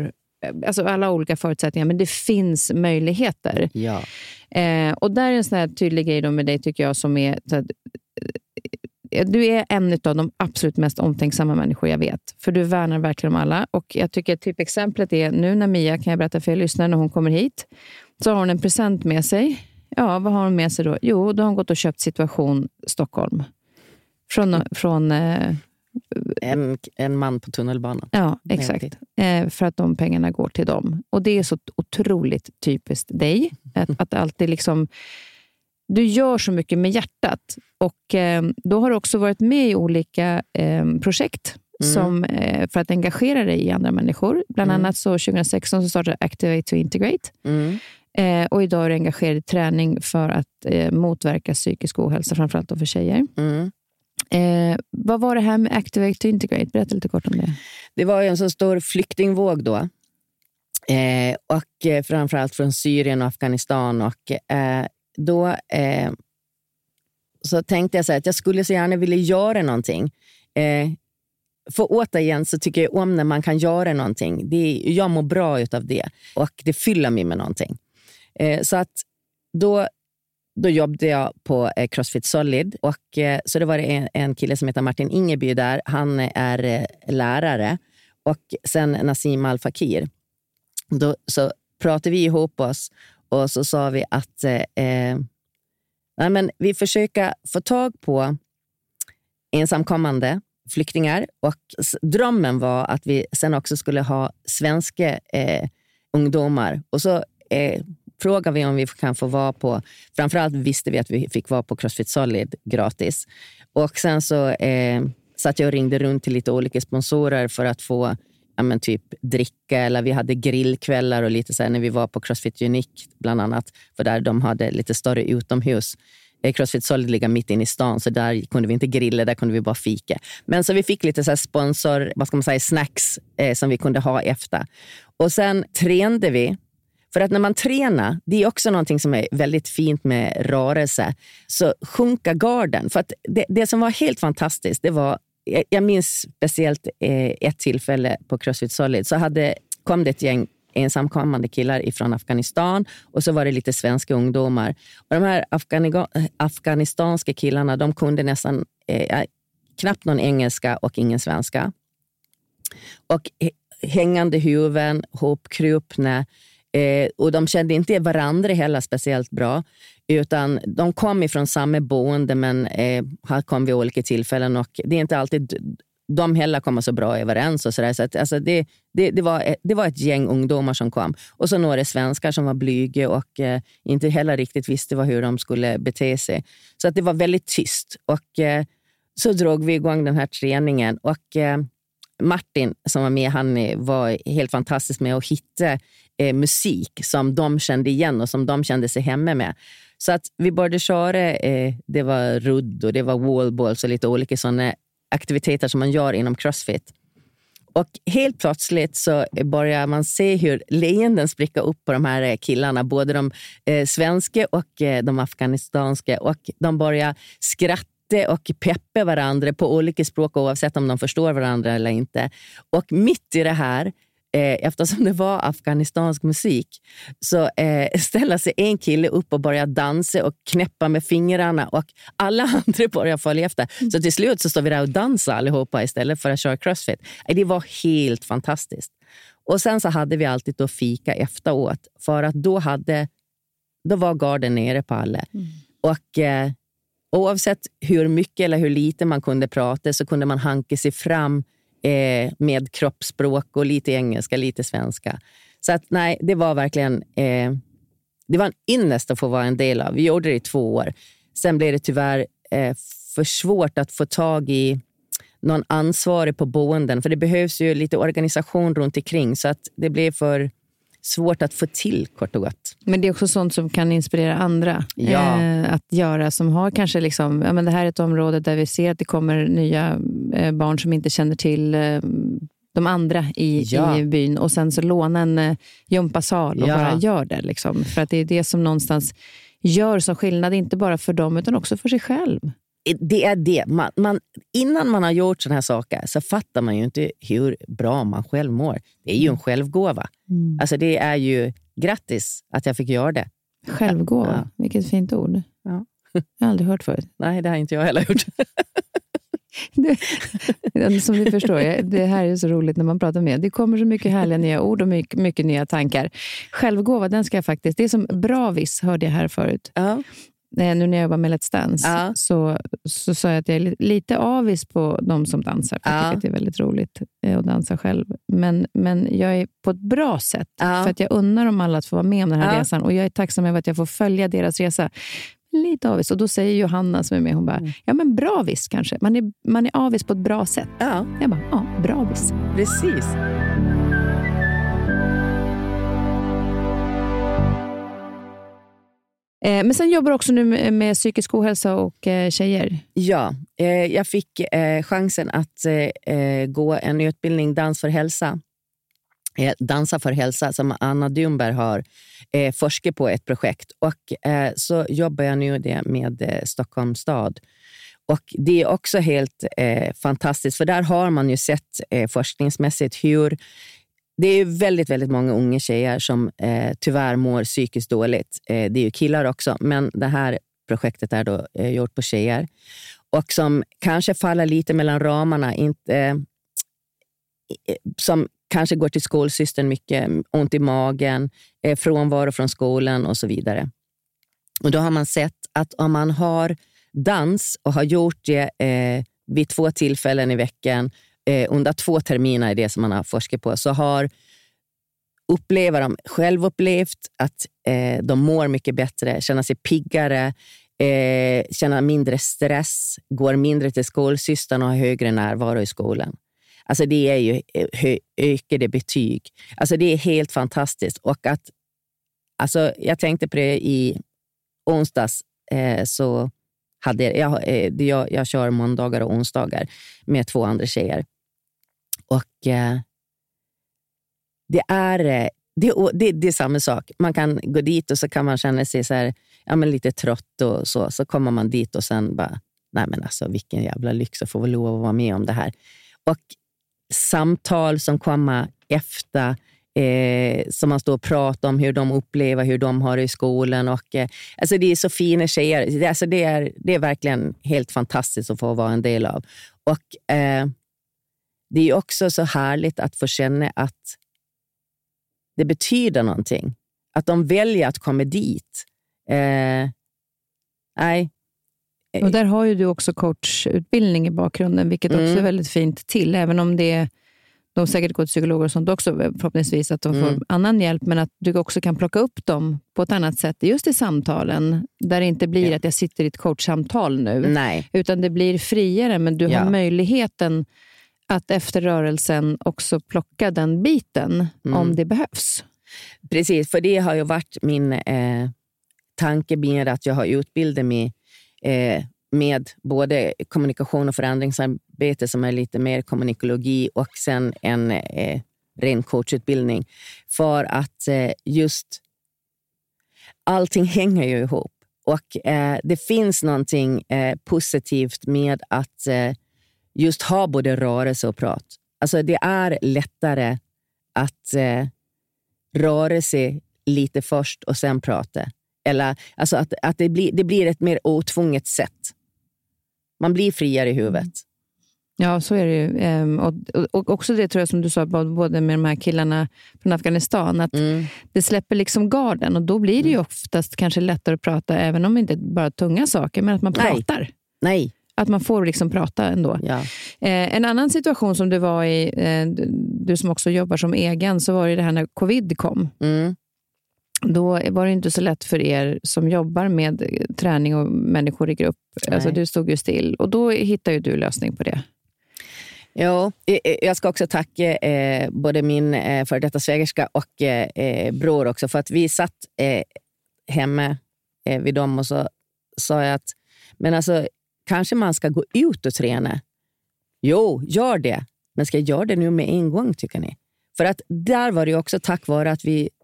alltså alla olika förutsättningar, men det finns möjligheter. Ja. Eh, och där är en sån här tydlig grej då med dig tycker jag som är så att, eh, du är en av de absolut mest omtänksamma människor jag vet. För du värnar verkligen om alla. Och jag tycker typexemplet är nu när Mia, kan jag berätta för er lyssnare, när hon kommer hit så har hon en present med sig. Ja, vad har hon med sig då? Jo, då har hon gått och köpt Situation Stockholm. Från... från eh, En, en man på tunnelbanan. Ja, exakt. Eh, för att de pengarna går till dem. Och det är så otroligt typiskt dig. Att, att alltid liksom... Du gör så mycket med hjärtat. Och eh, då har du också varit med i olika eh, projekt mm. som, eh, för att engagera dig i andra människor. Bland mm. annat så tjugohundrasexton så startade Activate to Integrate. Mm. Eh, och idag är du engagerad i träning för att eh, motverka psykisk ohälsa, framförallt då för tjejer. Mm. Eh, vad var det här med Activate to Integrate? Berätta lite kort om det. Det var ju en så stor flyktingvåg då. Eh, och eh, framförallt från Syrien och Afghanistan. Och eh, då eh, så tänkte jag så här att jag skulle så gärna vilja göra någonting. Eh, för återigen så tycker jag om när man kan göra någonting. Det är, jag mår bra utav det. Och det fyller mig med någonting. Eh, så att då... Då jobbade jag på eh, CrossFit Solid och eh, så det var en, en kille som heter Martin Ingeby där. Han är eh, lärare och sen Nassim Al-Fakir. Då så pratade vi ihop oss och så sa vi att eh, nej, men vi försöker få tag på ensamkommande flyktingar och drömmen var att vi sen också skulle ha svenska eh, ungdomar och så eh, frågar vi om vi kan få vara på, framförallt visste vi att vi fick vara på CrossFit Solid gratis. Och sen så eh, satt jag och ringde runt till lite olika sponsorer för att få ja, men typ dricka, eller vi hade grillkvällar och lite så här när vi var på CrossFit Unique bland annat, för där de hade lite större utomhus. Eh, CrossFit Solid ligger mitt in i stan så där kunde vi inte grilla, där kunde vi bara fika. Men så vi fick lite så här sponsor, vad ska man säga, snacks eh, som vi kunde ha efter. Och sen tränade vi. För att när man tränar, det är också någonting som är väldigt fint med rörelse, så sjunka garden. För att det, det som var helt fantastiskt, det var, jag, jag minns speciellt eh, ett tillfälle på CrossFit Solid, så hade, kom det ett gäng ensamkommande killar ifrån Afghanistan och så var det lite svenska ungdomar. Och de här afganiga, afghanistanska killarna, de kunde nästan eh, knappt någon engelska och ingen svenska. Och hängande huvuden, hopkrupna. Eh, och de kände inte varandra heller speciellt bra, utan de kom ifrån samma boende, men eh, här kom vid olika tillfällen och det är inte alltid de heller kommer så bra överens och sådär. Så att, alltså det, det, det, var, det var ett gäng ungdomar som kom och så några svenskar som var blyga och eh, inte heller riktigt visste vad, hur de skulle bete sig. Så att det var väldigt tyst och eh, så drog vi igång den här träningen och eh, Martin som var med, han var helt fantastisk med att hitta eh, musik som de kände igen och som de kände sig hemma med. Så att vi började köra, eh, det var rudd och det var wallballs och lite olika sådana aktiviteter som man gör inom CrossFit. Och helt plötsligt så börjar man se hur leenden spricker upp på de här killarna, både de eh, svenska och eh, de afghanistanska, och de börjar skratta och peppa varandra på olika språk oavsett om de förstår varandra eller inte. Och mitt i det här, eh, eftersom det var afghanistansk musik, så eh, ställer sig en kille upp och börjar dansa och knäppa med fingrarna och alla andra börjar följa efter. Mm. Så till slut så står vi där och dansar allihopa istället för att köra CrossFit. Det var helt fantastiskt. Och sen så hade vi alltid då fika efteråt, för att då hade då var garden nere på alla. Mm. Och eh, oavsett hur mycket eller hur lite man kunde prata så kunde man hanka sig fram eh, med kroppsspråk och lite engelska, lite svenska. Så att nej, det var verkligen eh, det var en ynnest att få vara en del av. Vi gjorde det i två år. Sen blev det tyvärr eh, för svårt att få tag i någon ansvarig på boenden, för det behövs ju lite organisation runt omkring, så att det blev för svårt att få till, kort och gott. Men det är också sånt som kan inspirera andra ja. eh, att göra, som har kanske liksom, ja men det här är ett område där vi ser att det kommer nya eh, barn som inte känner till eh, de andra i, ja. i byn, och sen så låna en eh, gympasal och ja. bara gör det liksom, för att det är det som någonstans gör som skillnad, inte bara för dem utan också för sig själv. Det är det. Man, man, innan man har gjort sådana här saker så fattar man ju inte hur bra man själv mår. Det är ju en självgåva. Mm. Alltså det är ju grattis att jag fick göra det. Självgåva, ja. Vilket fint ord. Ja. Jag har aldrig hört förut. Nej, det har inte jag heller gjort. det, som ni förstår, det här är så roligt när man pratar med. Det kommer så mycket härliga nya ord och mycket, mycket nya tankar. Självgåva, den ska jag faktiskt... Det är som bravis, hörde jag här förut. Ja. Nu när jag jobbar med Let's Dance ja. så, så sa jag att jag är lite avis på de som dansar. För jag tycker ja. att det är väldigt roligt att dansa själv. Men, men jag är på ett bra sätt. Ja. För att jag unnar dem alla att få vara med om den här ja. resan. Och jag är tacksam över att jag får följa deras resa. Lite avis. Och då säger Johanna som är med, hon bara, mm. ja men bravis kanske. Man är, man är avis på ett bra sätt. Ja. Jag bara, ja, bravis. Precis. Men sen jobbar också nu med psykisk ohälsa och tjejer. Ja, jag fick chansen att gå en utbildning Dans för hälsa. Dansa för hälsa som Anna Dunberg har forskat på ett projekt. Och så jobbar jag nu det med Stockholms stad. Och det är också helt fantastiskt, för där har man ju sett forskningsmässigt hur det är väldigt, väldigt många unga tjejer som eh, tyvärr mår psykiskt dåligt. Eh, det är ju killar också, men det här projektet är då eh, gjort på tjejer. Och som kanske faller lite mellan ramarna, inte, eh, som kanske går till skolsystern mycket, ont i magen, eh, frånvaro från skolan och så vidare. Och då har man sett att om man har dans och har gjort det eh, vid två tillfällen i veckan, Eh, under två terminer i det som man har forskat på, så har upplever de själv upplevt att eh, de mår mycket bättre, känner sig piggare, eh, känner mindre stress, går mindre till skolsystern och har högre närvaro i skolan. Alltså det är ju hö- ökade betyg. Alltså det är helt fantastiskt. Och att, alltså jag tänkte på det i onsdags, eh, så hade jag, eh, jag, jag kör måndagar och onsdagar med två andra tjejer. Och eh, det är det, det, det är samma sak. Man kan gå dit och så kan man känna sig så här, ja, men lite trött och så. Så kommer man dit och sen bara, nej men alltså vilken jävla lyx att få väl lov att vara med om det här. Och samtal som kommer efter, eh, som man står och pratar om hur de upplever, hur de har det i skolan. Och, eh, alltså det är så fina tjejer. Det, alltså det, är, det är verkligen helt fantastiskt att få vara en del av. Och eh, det är också så härligt att få känna att det betyder någonting. Att de väljer att komma dit. Eh, nej. Och där har ju du också coachutbildning i bakgrunden, vilket också mm. är väldigt fint till. Även om det är, de säkert går till psykologer och sånt också, förhoppningsvis att de får mm. annan hjälp. Men att du också kan plocka upp dem på ett annat sätt just i samtalen. Där det inte blir ja. att jag sitter i ett coachsamtal nu. Nej. Utan det blir friare, men du ja. har möjligheten att efter rörelsen också plocka den biten mm. om det behövs. Precis, för det har ju varit min eh, tanke med att jag har utbildat mig eh, med både kommunikation och förändringsarbete som är lite mer kommunikologi och sen en eh, ren coachutbildning. För att eh, just allting hänger ju ihop. Och eh, det finns någonting eh, positivt med att eh, just ha både rörelse och prat. Alltså det är lättare att eh, röra sig lite först och sen prata. Eller alltså att, att det, blir, det blir ett mer otvunget sätt. Man blir friare i huvudet. Ja, så är det ju. Och, och också det tror jag som du sa, både med de här killarna från Afghanistan, att mm. det släpper liksom garden och då blir det ju oftast kanske lättare att prata, även om det inte bara tunga saker, men att man Nej. pratar. Nej. Att man får liksom prata ändå. Ja. Eh, en annan situation som du var i, eh, du som också jobbar som egen, så var det det här när covid kom. Mm. Då var det inte så lätt för er som jobbar med träning och människor i grupp. Nej. Alltså du stod ju still. Och då hittade ju du lösning på det. Ja, jag ska också tacka eh, både min eh, för detta svägerska och eh, bror också. För att vi satt eh, hemma eh, vid dem och så sa jag att men alltså, kanske man ska gå ut och träna. Jo, gör det. Men ska jag göra det nu med en gång, tycker ni? För att där var det också tack vare att vi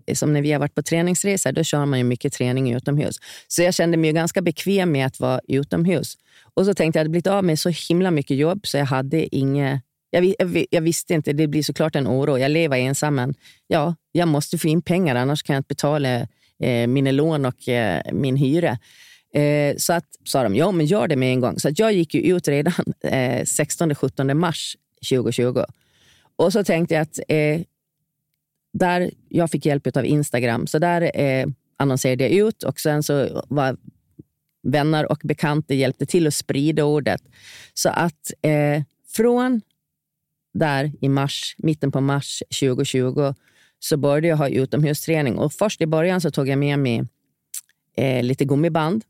som när vi har varit på träningsresor, då kör man ju mycket träning utomhus. Så jag kände mig ganska bekväm med att vara utomhus. Och så tänkte jag att jag hade blivit av med så himla mycket jobb så jag hade inget... Jag, jag, jag visste inte, det blir såklart en oro. Jag lever ensam, men ja, jag måste få in pengar, annars kan jag inte betala eh, mina lån och eh, min hyra. Eh, så att, sa de, ja men gör det med en gång. Så att jag gick ju ut redan eh, sextonde sjuttonde mars tjugohundratjugo. Och så tänkte jag att eh, där jag fick hjälp av Instagram, så där eh, annonserade jag ut och sen så var vänner och bekanta hjälpte till att sprida ordet. Så att eh, från där i mars, mitten på mars tjugohundratjugo så började jag ha utomhusträning. Och först i början så tog jag med mig eh, lite gummiband.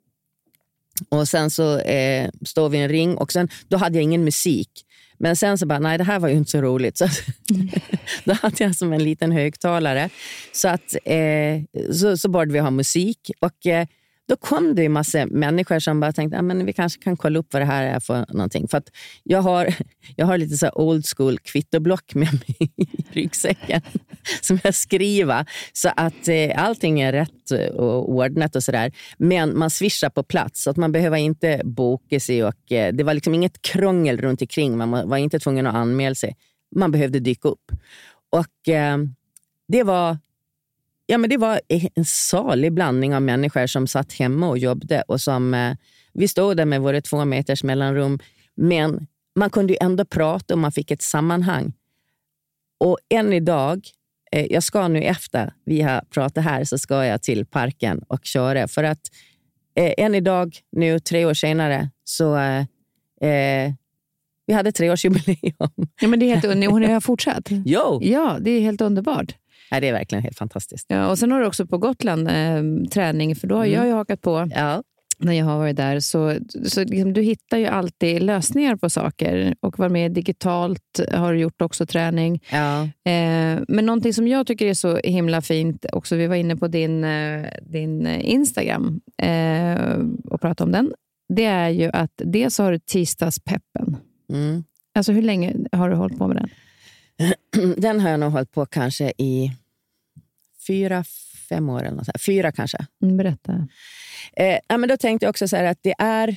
Och sen så eh, stod vi i en ring och sen, då hade jag ingen musik. Men sen så bara, nej det här var ju inte så roligt. Så då hade jag som en liten högtalare. Så att eh, så, så började vi ha musik och eh, då kom det ju massa människor som bara tänkte, ah, men vi kanske kan kolla upp vad det här är för någonting. För att jag har, jag har lite så old school kvittoblock med mig i ryggsäcken som jag skriver. Så att eh, allting är rätt och ordnat och sådär. Men man swishar på plats så att man behöver inte boka sig. Och, eh, det var liksom inget krångel runt omkring. Man var inte tvungen att anmäla sig. Man behövde dyka upp. Och eh, det var... Ja, men det var en salig blandning av människor som satt hemma och jobbade och som eh, vi stod där med våra två meters mellanrum, men man kunde ju ändå prata och man fick ett sammanhang. Och än idag, eh, jag ska nu efter vi har pratat här så ska jag till parken och köra för att eh, än idag, nu tre år senare så eh, eh, vi hade treårsjubileum. Ja, men det är helt, hon har fortsatt. Jo! Ja, det är helt underbart. Ja, det är verkligen helt fantastiskt. Ja, och sen har du också på Gotland eh, träning, för då har mm. jag ju hakat på ja. när jag har varit där. Så, så liksom, du hittar ju alltid lösningar på saker och var med digitalt har du gjort också träning. Ja. Eh, men någonting som jag tycker är så himla fint, också vi var inne på din, eh, din Instagram eh, och pratade om den, det är ju att dels har du tisdagspeppen. Mm. Alltså hur länge har du hållit på med den? Den har jag nog hållit på kanske i fyra, fem år eller något så här. Fyra kanske. Mm, berätta. Eh, ja, men då tänkte jag också så här att det är...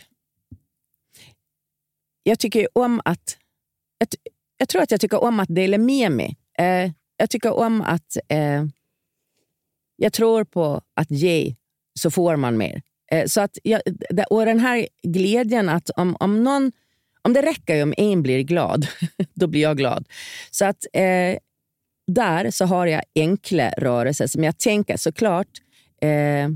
Jag tycker ju om att... Jag, jag tror att jag tycker om att dela med mig. Eh, jag tycker om att... Eh, jag tror på att ge så får man mer. Eh, så att jag, och den här glädjen att om, om någon... Om det räcker ju om en blir glad, då blir jag glad. Så att eh, där så har jag enkla rörelser som jag tänker såklart. Eh,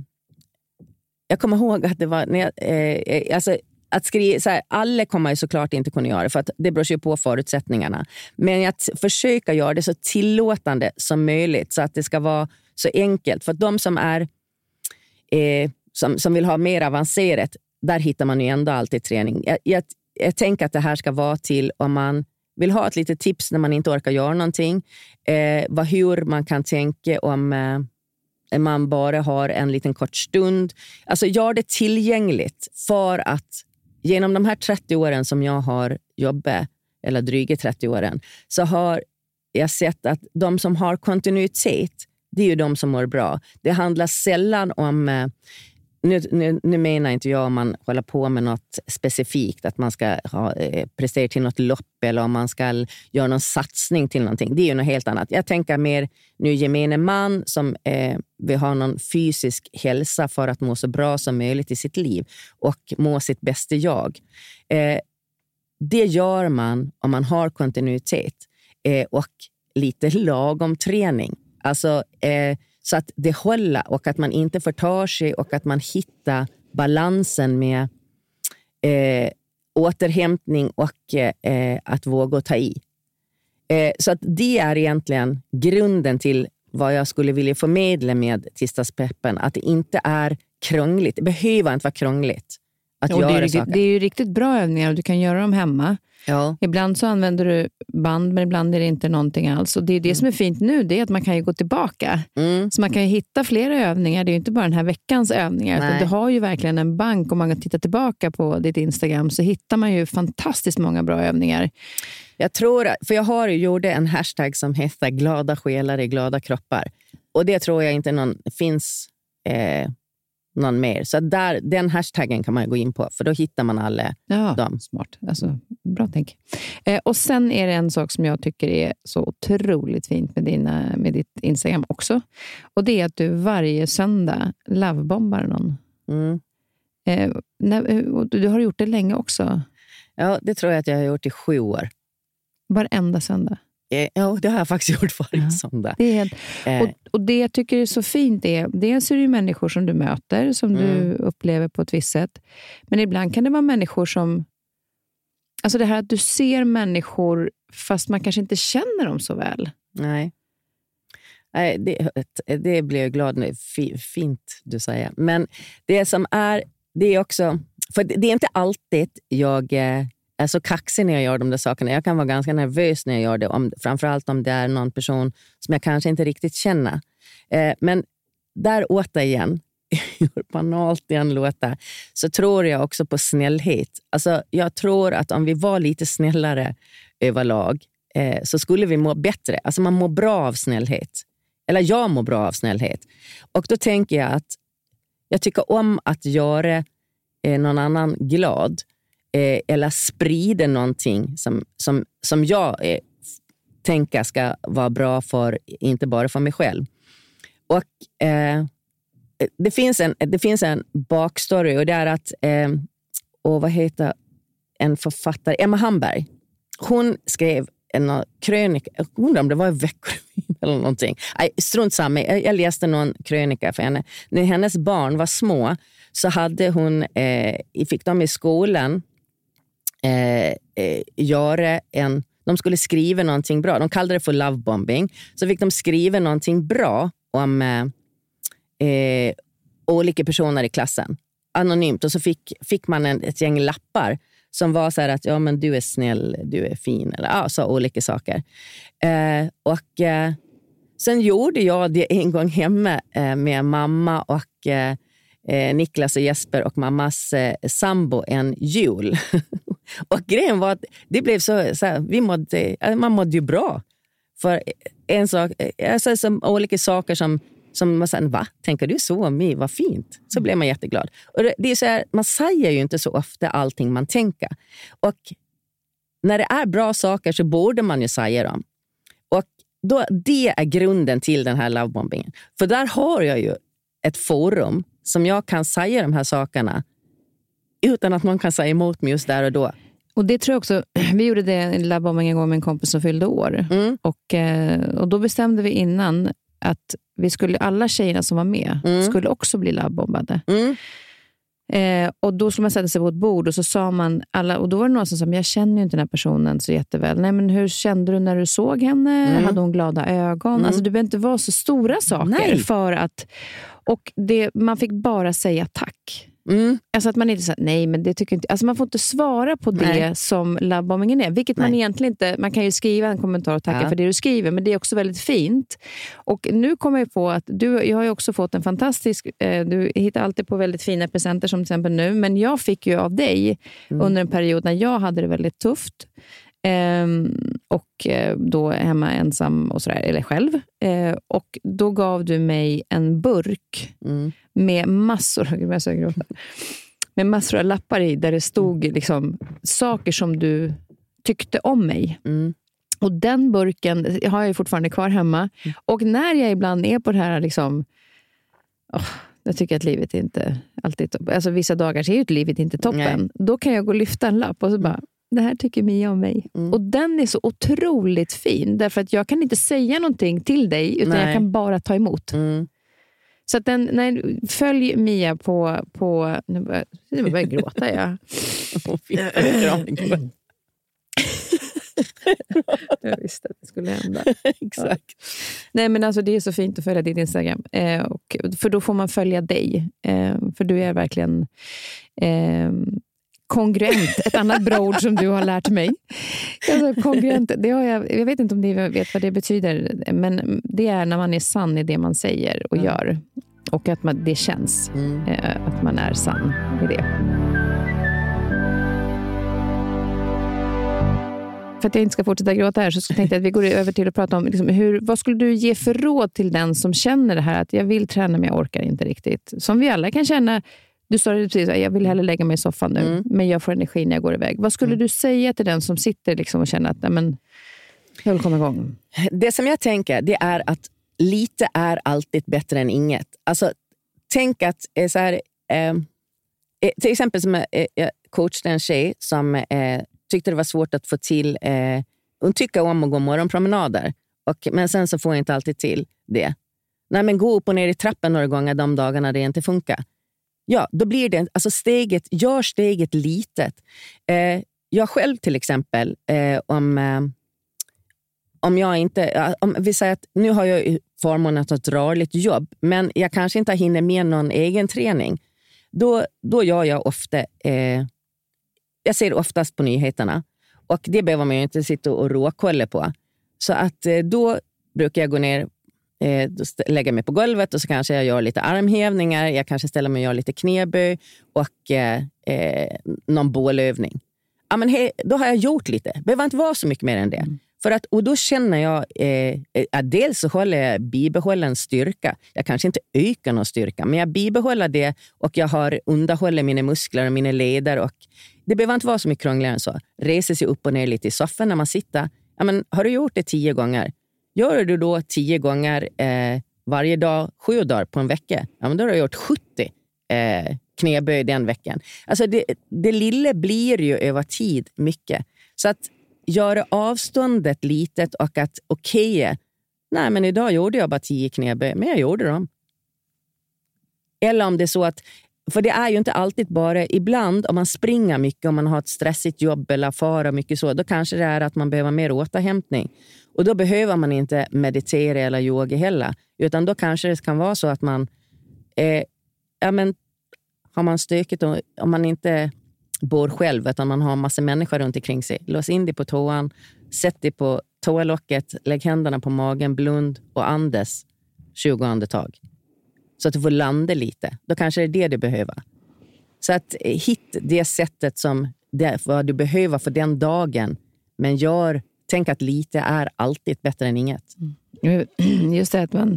jag kommer ihåg att det var... När jag, eh, alltså, att skriva, så här, alla kommer ju såklart inte kunna göra det för att det beror ju på förutsättningarna. Men jag t- försöker göra det så tillåtande som möjligt så att det ska vara så enkelt. För att de som är eh, som, som vill ha mer avancerat, där hittar man ju ändå alltid träning. Jag, jag, jag tänker att det här ska vara till om man vill ha ett litet tips när man inte orkar göra någonting. Eh, vad, hur man kan tänka om eh, man bara har en liten kort stund. Alltså gör det tillgängligt för att genom de här trettio åren som jag har jobbat, eller dryga trettio åren, så har jag sett att de som har kontinuitet, det är ju de som mår bra. Det handlar sällan om... Eh, Nu, nu, nu menar inte jag om man håller på med något specifikt, att man ska ha, eh, prestera till något lopp eller om man ska göra någon satsning till någonting. Det är ju något helt annat. Jag tänker mer nu gemene man som eh, vill ha någon fysisk hälsa för att må så bra som möjligt i sitt liv och må sitt bästa jag. Eh, det gör man om man har kontinuitet eh, och lite lagom träning. Alltså... Eh, Så att det håller och att man inte förtar sig och att man hittar balansen med eh, återhämtning och eh, att våga ta i. Eh, så att det är egentligen grunden till vad jag skulle vilja förmedla med tisdagspeppen. Att det inte är krångligt. Det behöver inte vara krångligt att och göra det är, riktigt, saker. Det är ju riktigt bra övningar och du kan göra dem hemma. Ja. Ibland så använder du band men ibland är det inte någonting alls. Och det är det mm. som är fint nu, det är att man kan ju gå tillbaka. Mm. Så man kan ju hitta flera övningar. Det är ju inte bara den här veckans övningar. Utan du har ju verkligen en bank. Om man kan titta tillbaka på ditt Instagram så hittar man ju fantastiskt många bra övningar. Jag tror, för jag har ju gjort en hashtag som heter glada själar i glada kroppar. och det tror jag inte någon finns eh, någon mer. Så där, den hashtaggen kan man gå in på, för då hittar man alla ja, dem. Smart. Alltså, bra tänk. Eh, och sen är det en sak som jag tycker är så otroligt fint med, dina, med ditt Instagram också. Och det är att du varje söndag lovebombar någon. Mm. Eh, när, och du har gjort det länge också. Ja, det tror jag att jag har gjort i sju år. Varenda söndag. Ja, det har jag faktiskt gjort varje ja. söndag. Det är helt, och, och det jag tycker är så fint är, dels är det ju människor som du möter, som mm. du upplever på ett visst sätt. Men ibland kan det vara människor som, alltså det här att du ser människor fast man kanske inte känner dem så väl. Nej. Nej, det, det blir jag glad nu. Fint du säger. Men det som är, det är också, för det är inte alltid jag är så kaxig när jag gör de där sakerna. Jag kan vara ganska nervös när jag gör det, om, framförallt om det är någon person som jag kanske inte riktigt känner. Eh, men där återigen, hur banalt det än låter, så tror jag också på snällhet. Alltså, jag tror att om vi var lite snällare överlag eh, så skulle vi må bättre. Alltså man mår bra av snällhet. Eller jag mår bra av snällhet. Och då tänker jag att jag tycker om att göra eh, någon annan glad. Eh, eller sprida någonting som, som, som jag eh, tänker ska vara bra för, inte bara för mig själv. Och eh, det, finns en, det finns en bakstory, och det är att eh, och vad heter en författare, Emma Hamberg, hon skrev en krönika, jag undrar om det var i Veckorevyn eller någonting. Nej, strunt samma, jag, jag läste någon krönika för henne. När hennes barn var små så hade hon, eh, fick de i skolan Eh, eh, göra en, de skulle skriva någonting bra, de kallade det för lovebombing, så fick de skriva någonting bra om eh, eh, olika personer i klassen anonymt, och så fick, fick man en, ett gäng lappar som var så här att ja, men du är snäll, du är fin, eller ja, så olika saker. eh, och eh, sen gjorde jag det en gång hemma eh, med mamma och eh, Niklas och Jesper och mammas eh, sambo en jul. Och grejen var att det blev så, så här, vi mådde, man mådde ju bra. För en sak, alltså, som olika saker som, som man säger, va? Tänker du så om mig? Vad fint. Så mm. blev man jätteglad. Och det, det är så här, man säger ju inte så ofta allting man tänker. Och när det är bra saker så borde man ju säga dem. Och då, det är grunden till den här lovebombingen. För där har jag ju ett forum som jag kan säga de här sakerna utan att någon kan säga emot mig just där och då. Och det tror jag också, vi gjorde det en lovebombing en gång med en kompis som fyllde år. Mm. Och, och då bestämde vi innan att vi skulle, alla tjejerna som var med mm. skulle också bli lovebombade. Mm. Eh, och då skulle man sätta sig på ett bord och så sa man alla, och då var det någon som sa, men jag känner ju inte den här personen så jätteväl. Nej, men hur kände du när du såg henne? Mm. Hade hon glada ögon? Mm. Alltså det behöver inte vara så stora saker. Nej. För att, och det, man fick bara säga tack. Mm. Alltså att man inte säger, nej men det tycker inte, alltså man får inte svara på det nej. Som lovebombingen är, vilket nej. Man egentligen inte, man kan ju skriva en kommentar och tacka ja. För det du skriver, men det är också väldigt fint. Och nu kommer jag på att du, jag har ju också fått en fantastisk, eh, du hittar alltid på väldigt fina presenter som till exempel nu, men jag fick ju av dig mm. under en period när jag hade det väldigt tufft. Um, och uh, då hemma ensam och sådär, eller själv uh, och då gav du mig en burk mm. med massor med massor av lappar i där det stod liksom saker som du tyckte om mig mm. och den burken har jag ju fortfarande kvar hemma mm. och när jag ibland är på det här liksom oh, jag tycker att livet inte alltid toppen, alltså vissa dagar ser ju livet inte toppen. Nej. Då kan jag gå och lyfta en lapp och så bara det här tycker Mia om mig. Mm. Och den är så otroligt fin. Därför att jag kan inte säga någonting till dig. Utan nej. Jag kan bara ta emot. Mm. Så att den, nej, följ Mia på... på nu börjar jag börjar gråta, ja. Jag visste att det skulle hända. Exakt. Ja. Nej, men alltså det är så fint att följa ditt Instagram. Eh, och, för då får man följa dig. Eh, för du är verkligen... Eh, kongruent, ett annat bra ord som du har lärt mig. Alltså, kongruent, det har jag, jag vet inte om ni vet vad det betyder, men det är när man är sann i det man säger och mm. gör. Och att man, det känns mm. eh, att man är sann i det. för att jag inte ska fortsätta gråta här, så tänkte jag att vi går över till att prata om liksom, hur, vad skulle du ge för råd till den som känner det här att jag vill träna men jag orkar inte riktigt. Som vi alla kan känna, du sa det precis, jag vill hellre lägga mig i soffan nu, mm. men jag får energi när jag går iväg. Vad skulle mm. du säga till den som sitter liksom och känner att nej, men, jag vill komma igång? Det som jag tänker, det är att lite är alltid bättre än inget. Alltså, tänk att eh, så här, eh, till exempel som eh, jag coachade en tjej som eh, tyckte det var svårt att få till, eh, hon tycker om att gå morgonpromenader, och, men sen så får jag inte alltid till det. Nej, men gå upp och ner i trappen några gånger de dagarna det inte funkar. Ja, då blir det, alltså steget, gör steget litet. Eh, jag själv till exempel, eh, om, eh, om jag inte, om vi säger att nu har jag förmånen att ha ett rörligt jobb, men jag kanske inte hinner med någon egen träning. Då, då gör jag ofta, eh, jag ser oftast på nyheterna, och det behöver man ju inte sitta och råkolla på. Så att eh, då brukar jag gå ner, eh, lägga mig på golvet, och så kanske jag gör lite armhävningar, jag kanske ställer mig och gör lite knäböj och eh, eh, någon bålövning. Ja, men he, då har jag gjort lite, det behöver inte vara så mycket mer än det. Mm. För att, och då känner jag eh, att dels så håller jag bibehåller en styrka. Jag kanske inte ökar någon styrka, men jag bibehåller det, och jag har underhållit mina muskler och mina leder, och det behöver inte vara så mycket krångligare än så. Reser sig upp och ner lite i soffan när man sitter. Ja, men har du gjort det tio gånger? Gör du då tio gånger eh, varje dag, sju dagar på en vecka? Ja, men då har du gjort sjuttio eh, knäböj den veckan. Alltså det, det lilla blir ju över tid mycket. Så att göra avståndet litet, och att okej, okay, nej men idag gjorde jag bara tio knäböj, men jag gjorde dem. Eller om det är så att, för det är ju inte alltid bara, ibland om man springer mycket, om man har ett stressigt jobb eller fara mycket så, då kanske det är att man behöver mer återhämtning. Och då behöver man inte meditera eller yoga heller, utan då kanske det kan vara så att man eh, ja men har man stökigt, och om man inte bor själv utan man har en massa människor runt omkring sig, lås in dig på toan, sätt dig på toalocket, lägg händerna på magen, blund och andas tjugo andetag. Så att du får landa lite. Då kanske det är det du behöver. Så att hitta det sättet som det, vad du behöver för den dagen. Men gör, tänk att lite är alltid bättre än inget. Mm. Just det att man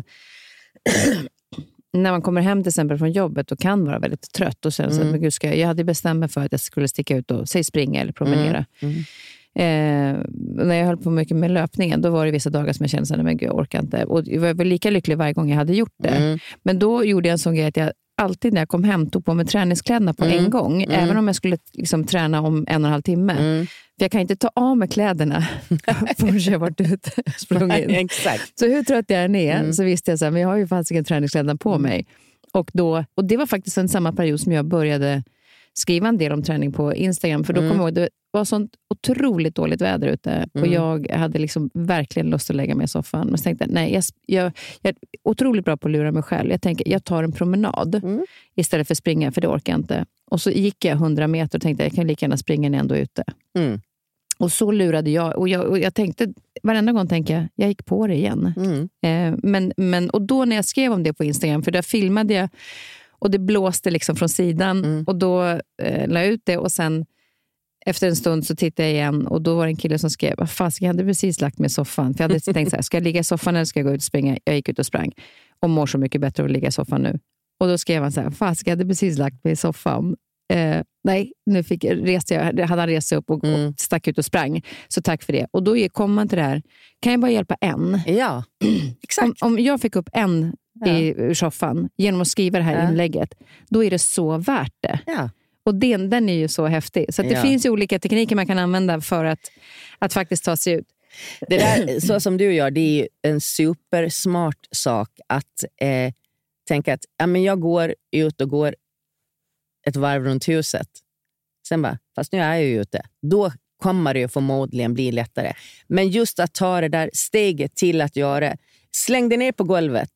när man kommer hem till exempel från jobbet och kan vara väldigt trött och känna mm. att men gud, ska jag, jag hade bestämt mig för att jag skulle sticka ut och säg springa eller promenera. Mm. Mm. Eh, när jag höll på mycket med löpningen, då var det vissa dagar som jag kände att jag orkar inte. Och jag var väl lika lycklig varje gång jag hade gjort det. Mm. Men då gjorde jag en sån grej att jag alltid när jag kom hem tog på mig träningskläderna på mm. en gång. Mm. Även om jag skulle liksom träna om en och en halv timme. Mm. För jag kan inte ta av mig kläderna förrän jag varit ute och sprungit in. Exakt. Så hur trött jag än är mm. så visste jag så här, men jag har ju faktiskt ingen träningskläderna på mig. Och, då, och det var faktiskt en samma period som jag började skriva en del om träning på Instagram. För då mm. kom jag ihåg, det var sånt otroligt dåligt väder ute. Mm. Och jag hade liksom verkligen lust att lägga mig i soffan. Men så tänkte jag, nej, jag, jag, jag är otroligt bra på att lura mig själv. Jag tänker, jag tar en promenad mm. istället för springa, för det orkar jag inte. Och så gick jag hundra meter och tänkte, jag kan lika gärna springa när jag ändå är ute. Mm. Och så lurade jag. Och jag, och jag tänkte, varenda gång tänkte jag, jag gick på det igen. Mm. Eh, men, men, och då när jag skrev om det på Instagram, för där filmade jag och det blåste liksom från sidan. Mm. Och då eh, la jag ut det. Och sen efter en stund så tittade jag igen. Och då var det en kille som skrev, vad fan, jag hade precis lagt mig i soffan. För jag hade tänkt så här, ska jag ligga i soffan eller ska jag gå ut och springa? Jag gick ut och sprang. Och mår så mycket bättre att ligga i soffan nu. Och då skrev han så här, fan, jag hade precis lagt mig i soffan. Eh, nej, nu fick, reste jag, hade han rest upp och, mm. och stack ut och sprang. Så tack för det. Och då kom man till det här, kan jag bara hjälpa en? Ja, exakt. Om, om jag fick upp en ja. i soffan genom att skriva det här ja. inlägget, då är det så värt det. Ja. Och den, den är ju så häftig. Så att det ja. finns ju olika tekniker man kan använda för att, att faktiskt ta sig ut. Det där, så som du gör, det är ju en supersmart sak att eh, tänka att ja, men jag går ut och går ett varv runt huset. Sen bara, fast nu är jag ju ute. Då kommer det ju förmodligen bli lättare. Men just att ta det där steget till att göra. Släng dig ner på golvet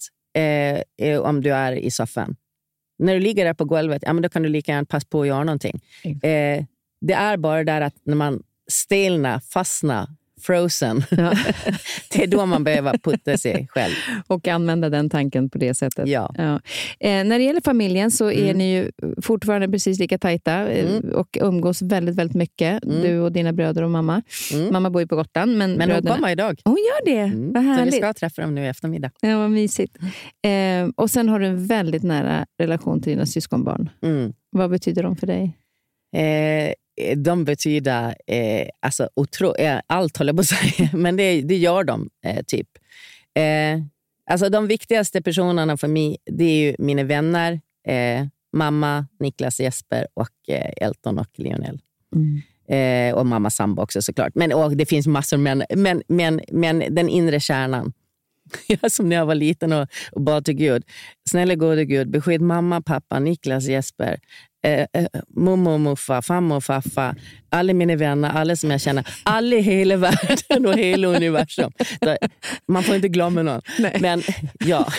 eh, om du är i soffan. När du ligger där på golvet, ja, men då kan du lika gärna passa på att göra någonting. Mm. Eh, det är bara där att när man stelnar, fastnar frozen. Ja. Det är då man behöver putta sig själv. Och använda den tanken på det sättet. Ja. Ja. Eh, när det gäller familjen så är mm. ni ju fortfarande precis lika tajta mm. och umgås väldigt, väldigt mycket. Mm. Du och dina bröder och mamma. Mm. Mamma bor ju på Gotland. Men, men bröderna... hon kommer idag. Hon gör det, mm. vad härligt. Så vi ska träffa dem nu i eftermiddag. Ja, vad mysigt. Eh, och sen har du en väldigt nära relation till dina syskonbarn. Mm. Vad betyder de för dig? Eh, de betyder eh, alltså otro, eh, allt håller på att säga, men det, det gör de eh, typ. Eh, alltså de viktigaste personerna för mig, det är ju mina vänner, eh, mamma, Niklas, Jesper och eh, Elton och Lionel. Mm. Eh, och mamma sambo också såklart. Men och det finns massor, men, men, men, men den inre kärnan. Jag som när jag var liten och, och bad till Gud. Snälla gode Gud, beskydd mamma, pappa, Niklas, Jesper, eh, eh, mommo och muffa, famma och faffa, alla mina vänner, alla som jag känner, alla i hela världen och hela universum. Så, man får inte glömma någon. Nej. Men ja,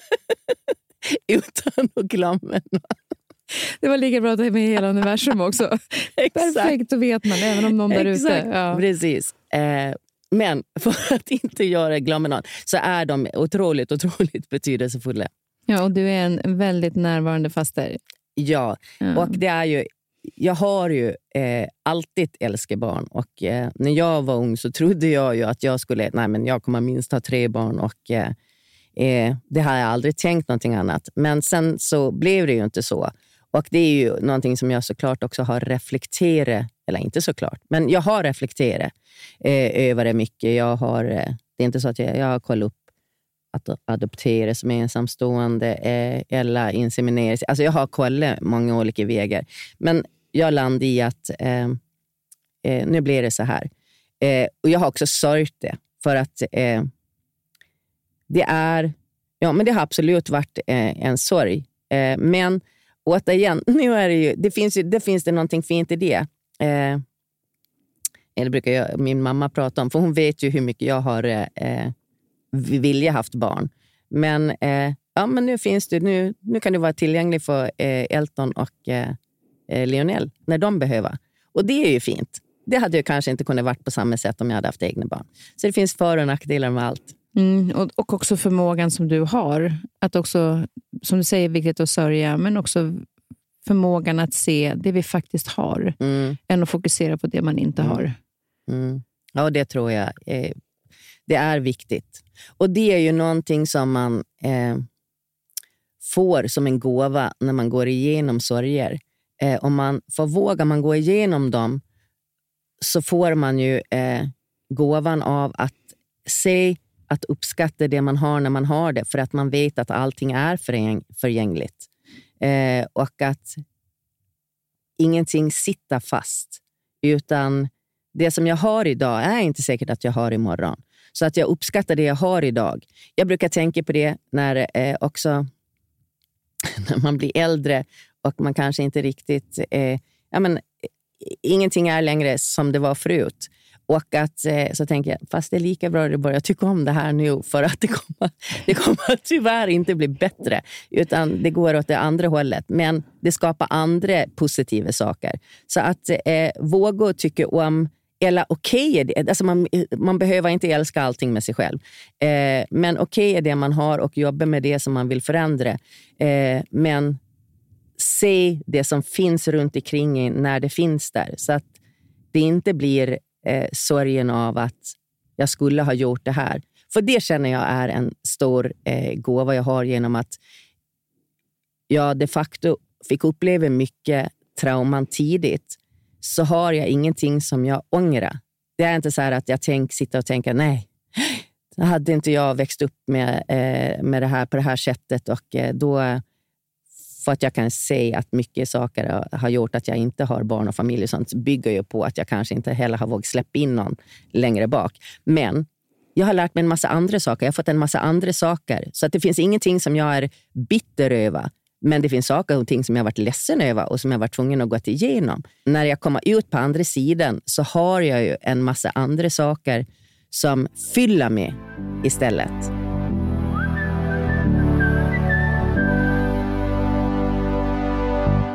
utan att glömma någon. Det var lika bra att det är med hela universum också. Perfekt, då vet man, även om någon där ute. Ja. Precis. Eh, men för att inte göra glömma någon så är de otroligt, otroligt betydelsefulla. Ja, och du är en väldigt närvarande faster. Ja, ja. Och det är ju, jag har ju eh, alltid älskat barn. Och eh, när jag var ung så trodde jag ju att jag skulle, nej men jag kommer minst ha tre barn och eh, eh, det har jag aldrig tänkt någonting annat. Men sen så blev det ju inte så. Och det är ju någonting som jag såklart också har reflekterat, eller inte såklart, men jag har reflekterat eh, över det mycket. Jag har, eh, det är inte så att jag, jag har kollat upp att adoptera som ensamstående eh, eller inseminera. Alltså jag har kollat många olika vägar. Men jag landade i att eh, eh, nu blir det så här. Eh, och jag har också sörjt det. För att eh, det är, ja men det har absolut varit eh, en sorg. Eh, men återigen, nu är det ju, det finns ju, det finns det någonting fint i det. Eh, det brukar jag, min mamma prata om, för hon vet ju hur mycket jag har eh, vilja haft barn. Men, eh, ja, men nu finns det, nu, nu kan du vara tillgänglig för eh, Elton och eh, Lionel när de behöver. Och det är ju fint. Det hade jag kanske inte kunnat varit på samma sätt om jag hade haft egna barn. Så det finns för- och nackdelar med allt. Mm, och, och också förmågan som du har. Att också, som du säger, viktigt att sörja, men också förmågan att se det vi faktiskt har. Mm. Än att fokusera på det man inte mm. har. Mm. Ja, det tror jag. Eh, det är viktigt. Och det är ju någonting som man eh, får som en gåva när man går igenom sorger. Eh, om man får våga man gå igenom dem så får man ju eh, gåvan av att se, att uppskatta det man har när man har det. För att man vet att allting är förgäng- förgängligt. Eh, och att ingenting sitter fast. Utan det som jag har idag är inte säkert att jag har imorgon. Så att jag uppskattar det jag har idag. Jag brukar tänka på det när eh, också när man blir äldre och man kanske inte riktigt eh, ja men ingenting är längre som det var förut. Och att eh, så tänker jag, fast det är lika bra att du börjar tycka om det här nu, för att det kommer, det kommer tyvärr inte bli bättre, utan det går åt det andra hållet. Men det skapar andra positiva saker. Så att eh, våga tycka om, eller okej okay, alltså man, man behöver inte älska allting med sig själv. Eh, men okej okay är det man har och jobba med det som man vill förändra. Eh, men se det som finns runt omkring när det finns där. Så att det inte blir eh, sorgen av att jag skulle ha gjort det här. För det känner jag är en stor eh, gåva jag har genom att jag de facto fick uppleva mycket trauman tidigt. Så har jag ingenting som jag ångrar. Det är inte så här att jag tänk, sitter och tänker nej, hade inte jag växt upp med, eh, med det här på det här sättet och eh, då, för att jag kan se att mycket saker har, har gjort att jag inte har barn och familj och sånt, bygger ju på att jag kanske inte heller har vågat släppa in någon längre bak. Men jag har lärt mig en massa andra saker, jag har fått en massa andra saker, så att det finns ingenting som jag är bitter över. Men det finns saker och ting som jag har varit ledsen över och som jag har varit tvungen att gå igenom. När jag kommer ut på andra sidan så har jag ju en massa andra saker som fyller mig istället.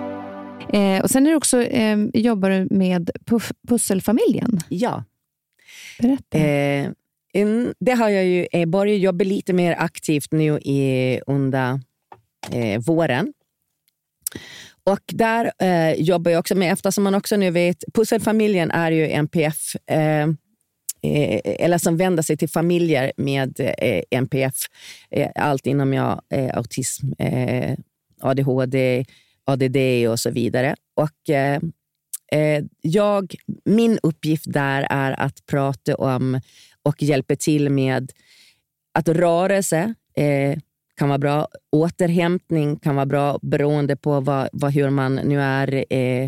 Eh, och sen är du också, eh, jobbar du med puff, pusselfamiljen. Ja. Berätta. Eh, in, det har jag ju eh, börjat jobba lite mer aktivt nu i, under eh, våren. Och där eh, jobbar jag också med, eftersom man också nu vet, Pusselfamiljen är ju N P F, eh, eh, eller som vänder sig till familjer med eh, N P F. Eh, allt inom ja, eh, autism, eh, A D H D, A D D och så vidare. Och eh, eh, jag, min uppgift där är att prata om och hjälpa till med att rörelse eh, kan vara bra, återhämtning kan vara bra beroende på vad, vad, hur man nu är, eh,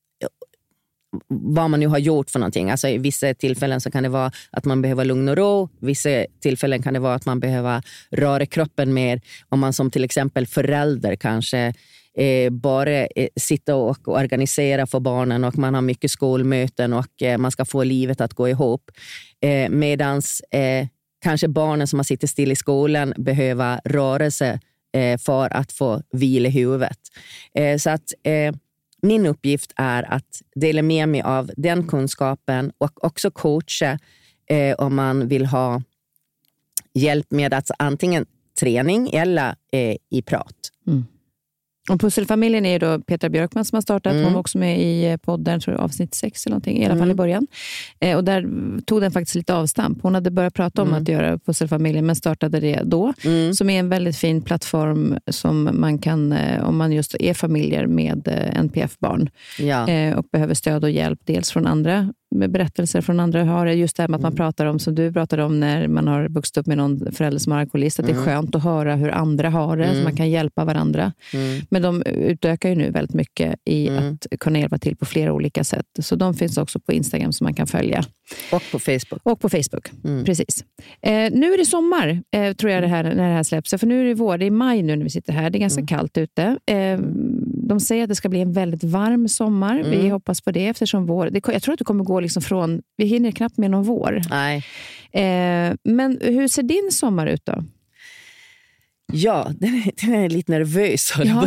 vad man nu har gjort för någonting. Alltså i vissa tillfällen så kan det vara att man behöver lugn och ro, vissa tillfällen kan det vara att man behöver röra kroppen mer, om man som till exempel förälder kanske eh, bara eh, sitta och organisera för barnen och man har mycket skolmöten och eh, man ska få livet att gå ihop. Eh, medans eh, kanske barnen som har suttit still i skolan behöver rörelse eh, för att få vila i huvudet. Eh, så att eh, min uppgift är att dela med mig av den kunskapen och också coacha eh, om man vill ha hjälp med att antingen träning eller eh, i prat. Mm. Och Pusselfamiljen är ju då Petra Björkman som har startat. Mm. Hon var också med i podden, tror jag, avsnitt sex eller någonting, i alla fall mm. i början. Eh, och där tog den faktiskt lite avstamp. Hon hade börjat prata om mm. att göra Pusselfamiljen, men startade det då. Mm. Som är en väldigt fin plattform som man kan, eh, om man just är familjer med eh, N P F-barn. Ja. Eh, och behöver stöd och hjälp, dels från andra, med berättelser från andra, har det just det här med att man mm. pratar om, som du pratade om när man har vuxit upp med någon förälder som har alkoholist, att mm. det är skönt att höra hur andra har det, mm. så man kan hjälpa varandra. Mm. Men de utökar ju nu väldigt mycket i mm. att kunna hjälpa till på flera olika sätt. Så de finns också på Instagram som man kan följa. Och på Facebook. Och på Facebook, mm. precis. Eh, nu är det sommar, eh, tror jag det här, när det här släpps. För nu är det vår, det är maj nu när vi sitter här. Det är ganska mm. kallt ute. Eh, de säger att det ska bli en väldigt varm sommar. Mm. Vi hoppas på det eftersom vår... Det, jag tror att det kommer gå liksom från... Vi hinner knappt med någon vår. Nej. Eh, men hur ser din sommar ut då? Ja, den är, den är lite nervös. Ja.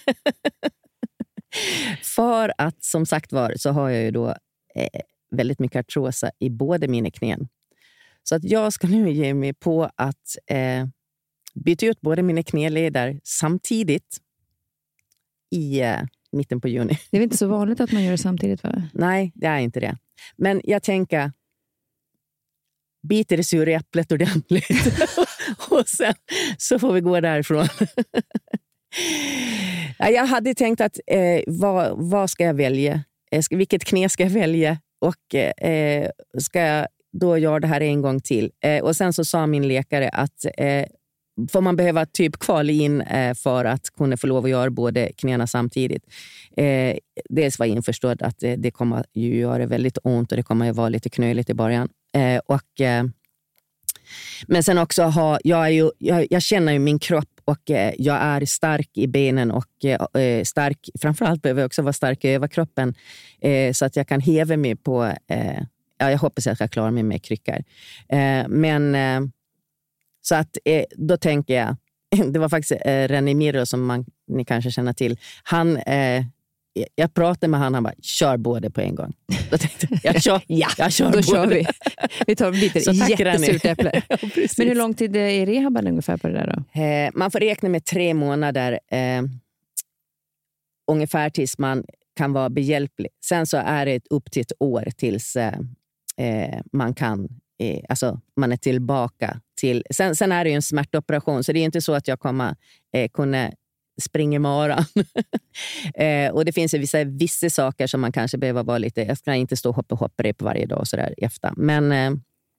För att, som sagt var, så har jag ju då eh, väldigt mycket artrosa i båda mina knän. Så att jag ska nu ge mig på att eh, byta ut båda mina knäleder samtidigt i eh, mitten på juni. Det är väl inte så vanligt att man gör det samtidigt, va? Nej, det är inte det. Men jag tänker, biter det sura äpplet ordentligt och sen så får vi gå därifrån. Jag hade tänkt att eh, vad, vad ska jag välja? Vilket knä ska jag välja? Och eh, ska jag då göra det här en gång till? Eh, och sen så sa min läkare att eh, får man behöva typ kvala in eh, för att kunna få lov att göra både knäna samtidigt. Eh, dels var jag införstådd att det, det kommer ju göra väldigt ont och det kommer ju vara lite knöligt i början. Eh, och, eh, men sen också ha, jag, är ju, jag, jag känner ju min kropp och eh, jag är stark i benen och eh, stark, framförallt behöver jag också vara stark i överkroppen eh, så att jag kan häva mig på, eh, ja, jag hoppas att jag ska klara mig med kryckor. Eh, men eh, så att eh, då tänker jag, det var faktiskt eh, René Miro som man, ni kanske känner till, han, eh, jag pratade med han, han bara, kör båda på en gång. Då tänkte jag, jag kör, ja, jag kör då båda. Kör vi. Vi tar biter jättesurt äpple. Ja, men hur lång tid är rehaben ungefär på det där då? Eh, man får räkna med tre månader eh, ungefär tills man kan vara behjälplig. Sen så är det upp till ett år tills eh, man kan, eh, alltså man är tillbaka till. Sen, sen är det ju en smärtoperation, så det är inte så att jag kommer eh, kunna springa maran. eh, och det finns ju vissa, vissa saker som man kanske behöver vara lite, jag ska inte stå och hoppa hoppa på varje dag och sådär efter. Men eh,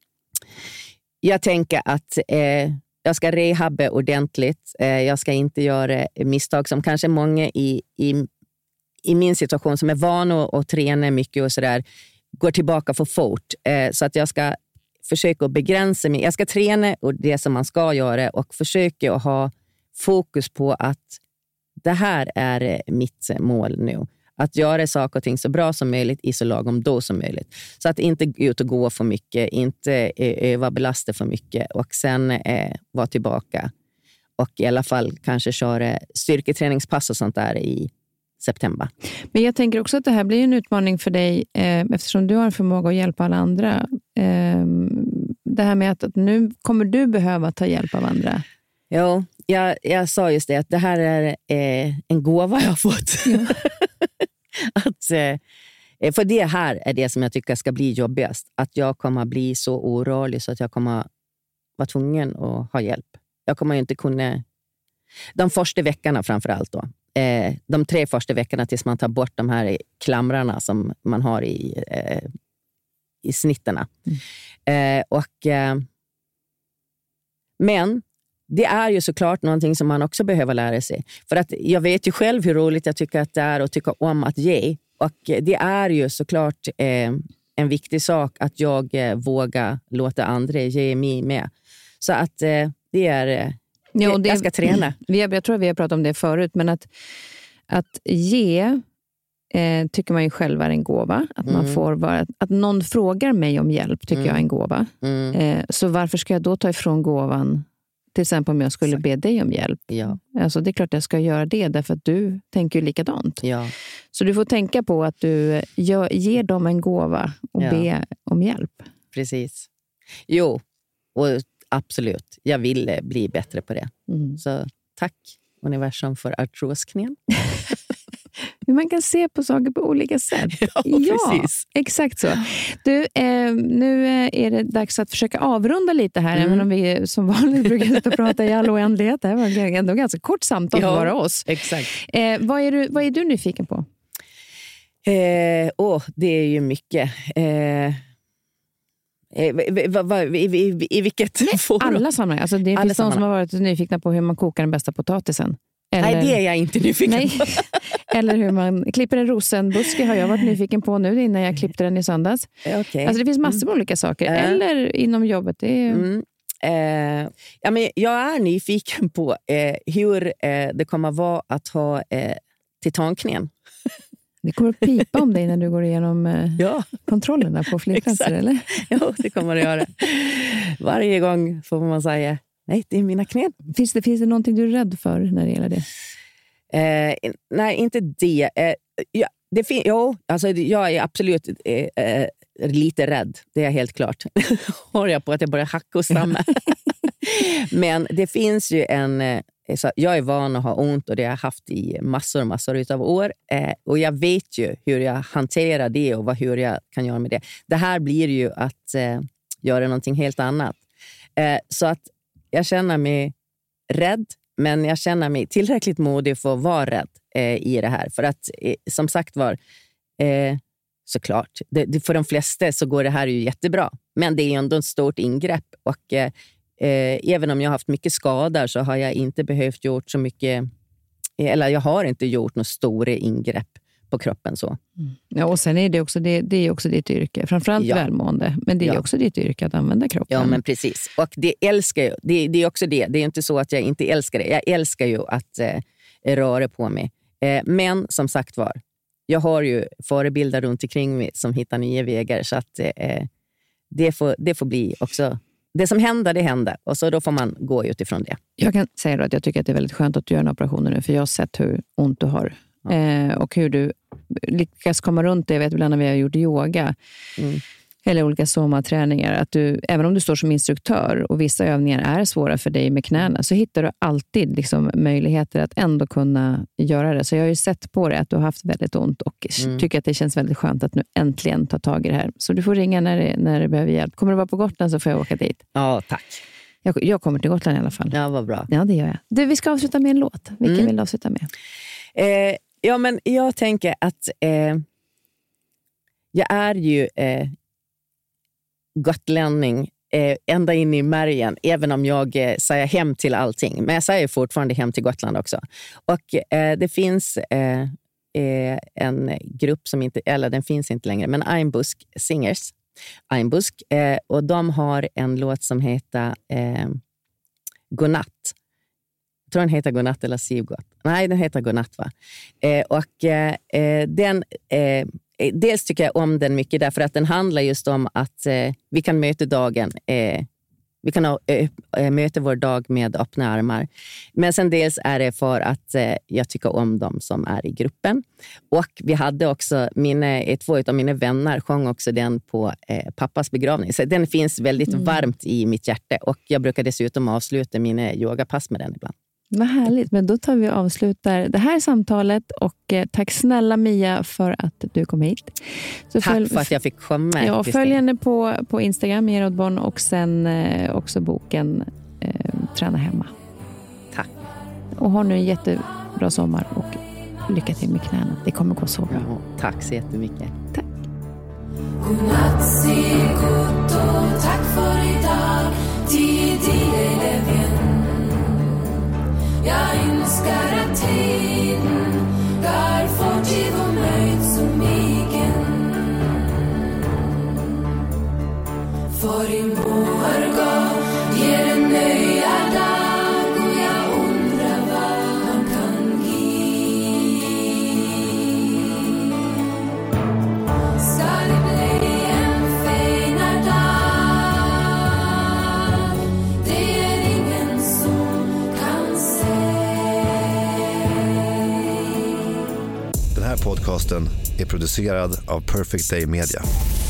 jag tänker att eh, jag ska rehabba ordentligt. Eh, jag ska inte göra misstag som kanske många i, i, i min situation som är van att, att träna mycket och sådär går tillbaka för fort. Eh, så att jag ska försöka begränsa mig. Jag ska träna och det som man ska göra och försöka att ha fokus på att det här är mitt mål nu. Att göra saker och ting så bra som möjligt i så lagom dos som möjligt. Så att inte gå ut och gå för mycket, inte överbelasta för mycket och sen eh, vara tillbaka. Och i alla fall kanske köra styrketräningspass och sånt där i september. Men jag tänker också att det här blir en utmaning för dig eh, eftersom du har en förmåga att hjälpa alla andra eh, det här med att, att nu kommer du behöva ta hjälp av andra. Jo, jag, jag sa just det, att det här är eh, en gåva jag har fått. Ja. att, eh, för det här är det som jag tycker ska bli jobbigast. Att jag kommer bli så orolig så att jag kommer vara tvungen att ha hjälp. Jag kommer ju inte kunna... De första veckorna framförallt då. Eh, de tre första veckorna tills man tar bort de här klamrarna som man har i, eh, i snitterna. Mm. Eh, och, eh, men det är ju såklart någonting som man också behöver lära sig. För att jag vet ju själv hur roligt jag tycker att det är och tycker om att ge. Och det är ju såklart eh, en viktig sak att jag eh, vågar låta andra ge mig med. Så att eh, det är... Eh, Ja, det, jag ska träna. Vi har, jag tror att vi har pratat om det förut, men att, att ge eh, tycker man ju själv är en gåva. Att, man Mm. får vara, att någon frågar mig om hjälp tycker Mm. jag är en gåva. Mm. Eh, så varför ska jag då ta ifrån gåvan, till exempel om jag skulle Exakt. be dig om hjälp? Ja. Alltså, det är klart att jag ska göra det, därför att du tänker ju likadant. Ja. Så du får tänka på att du gör, ger dem en gåva och Ja. be om hjälp. Precis. Jo, och absolut. Jag vill bli bättre på det. Mm. Så tack universum för artrosknän. Men man kan se på saker på olika sätt. Ja, precis. Exakt så. Du, eh, nu är det dags att försöka avrunda lite här, Mm. även om vi som vanligt brukar sitta och prata i all oändlighet. Det här var ändå ganska kort samtal för Ja, bara oss. Exakt. Eh, vad, är du, vad är du nyfiken på? Eh, åh, det är ju mycket. Eh, eh, v- v- v- i, i, I vilket forum? Alla sammanhang. Alltså, det Alla finns de som sammanhang. har varit nyfikna på hur man kokar den bästa potatisen. Eller, Nej, det är jag inte nyfiken nej. på. Eller hur man klipper en rosenbuske har jag varit nyfiken på nu innan jag klippte den i söndags. Okay. Alltså det finns massor med olika saker. Mm. Eller inom jobbet. Det är... Mm. Eh, ja, men jag är nyfiken på eh, hur eh, det kommer vara att ha eh, titanknän. Det kommer att pipa om dig när du går igenom eh, Ja. kontrollerna på flygplatser, Exakt. eller? Jo, det kommer det göra. Varje gång får man säga, nej, det är mina knän. Finns det, finns det någonting du är rädd för när det gäller det? Eh, nej, inte det. Eh, ja, det fin- jo, alltså, jag är absolut eh, eh, lite rädd. Det är helt klart. Hör jag på att jag börjar hacka och stamma. Men det finns ju en... Eh, så jag är van att ha ont och det har jag haft i massor massor utav år. Eh, och jag vet ju hur jag hanterar det och vad, hur jag kan göra med det. Det här blir ju att eh, göra någonting helt annat. Eh, så att jag känner mig rädd, men jag känner mig tillräckligt modig för att vara rädd eh, i det här. För att, eh, som sagt var, eh, såklart, det, det, för de flesta så går det här ju jättebra. Men det är ändå ett stort ingrepp. Och eh, eh, även om jag har haft mycket skador så har jag inte behövt gjort så mycket, eller jag har inte gjort några stora ingrepp på kroppen så. Mm. Ja, och sen är det också, det, det är också ditt yrke. Framförallt Ja. välmående. Men det är Ja. också ditt yrke att använda kroppen. Ja, men precis. Och det älskar jag. Det, det är också det. Det är inte så att jag inte älskar det. Jag älskar ju att eh, röra på mig. Eh, men som sagt var, jag har ju förebilder runt omkring mig som hittar nya vägar. Så att eh, det, får, det får bli också... Det som händer, det händer. Och så då får man gå utifrån det. Jag kan säga då att jag tycker att det är väldigt skönt att du gör en operation nu. För jag har sett hur ont du har. Ja. Eh, och hur du lyckas komma runt det. Jag vet ibland när vi har gjort yoga. Mm. Eller olika somaträningar. Att du, även om du står som instruktör och vissa övningar är svåra för dig med knäna, så hittar du alltid liksom möjligheter att ändå kunna göra det. Så jag har ju sett på det att du har haft väldigt ont och Mm. tycker att det känns väldigt skönt att nu äntligen ta tag i det här. Så du får ringa när det, när det behöver hjälp. Kommer du vara på Gotland så får jag åka dit. Ja, tack. Jag, jag kommer till Gotland i alla fall. Ja, vad bra. Ja, det gör jag. Du, vi ska avsluta med en låt. Vilken Mm. vill du avsluta med? Eh, ja, men jag tänker att eh, jag är ju eh, gotlänning eh, ända in i märgen, även om jag eh, säger hem till allting. Men jag säger fortfarande hem till Gotland också. Och eh, det finns eh, eh, en grupp som inte, eller den finns inte längre, men Einbusk Singers. Einbusk, eh, och de har en låt som heter eh, Godnatt. Jag tror den heter Godnatt eller Sivgott. Nej, den heter Godnatt, va? Eh, och eh, den... Eh, dels tycker jag om den mycket därför att den handlar just om att eh, vi kan möta dagen eh, Vi kan ha, äh, möta vår dag med öppna armar. Men sen dels är det för att äh, jag tycker om dem som är i gruppen. Och vi hade också, mina, två av mina vänner sjöng också den på äh, pappas begravning. Så den finns väldigt mm. varmt i mitt hjärta. Och jag brukar dessutom avsluta mina yogapass med den ibland. Vad härligt, men då tar vi och avslutar det här samtalet och eh, tack snälla Mia för att du kom hit. Så tack följ, för att jag fick komma. Ja, följ henne på, på Instagram, Mia Rodborn, och sen eh, också boken eh, Träna hemma. Tack. Och ha nu en jättebra sommar och lycka till med knäna. Det kommer gå så bra. Ja, tack så jättemycket. Tack. Godnatt, se gott och tack för idag. Tidig eleven. Jag önskar att tiden går fort i vår möjt som igen. För i morgon ger en nöja dag och jag undrar vad han kan ge. Ska det bli en finare dag? Det är ingen som kan säga. Den här podcasten är producerad av Perfect Day Media.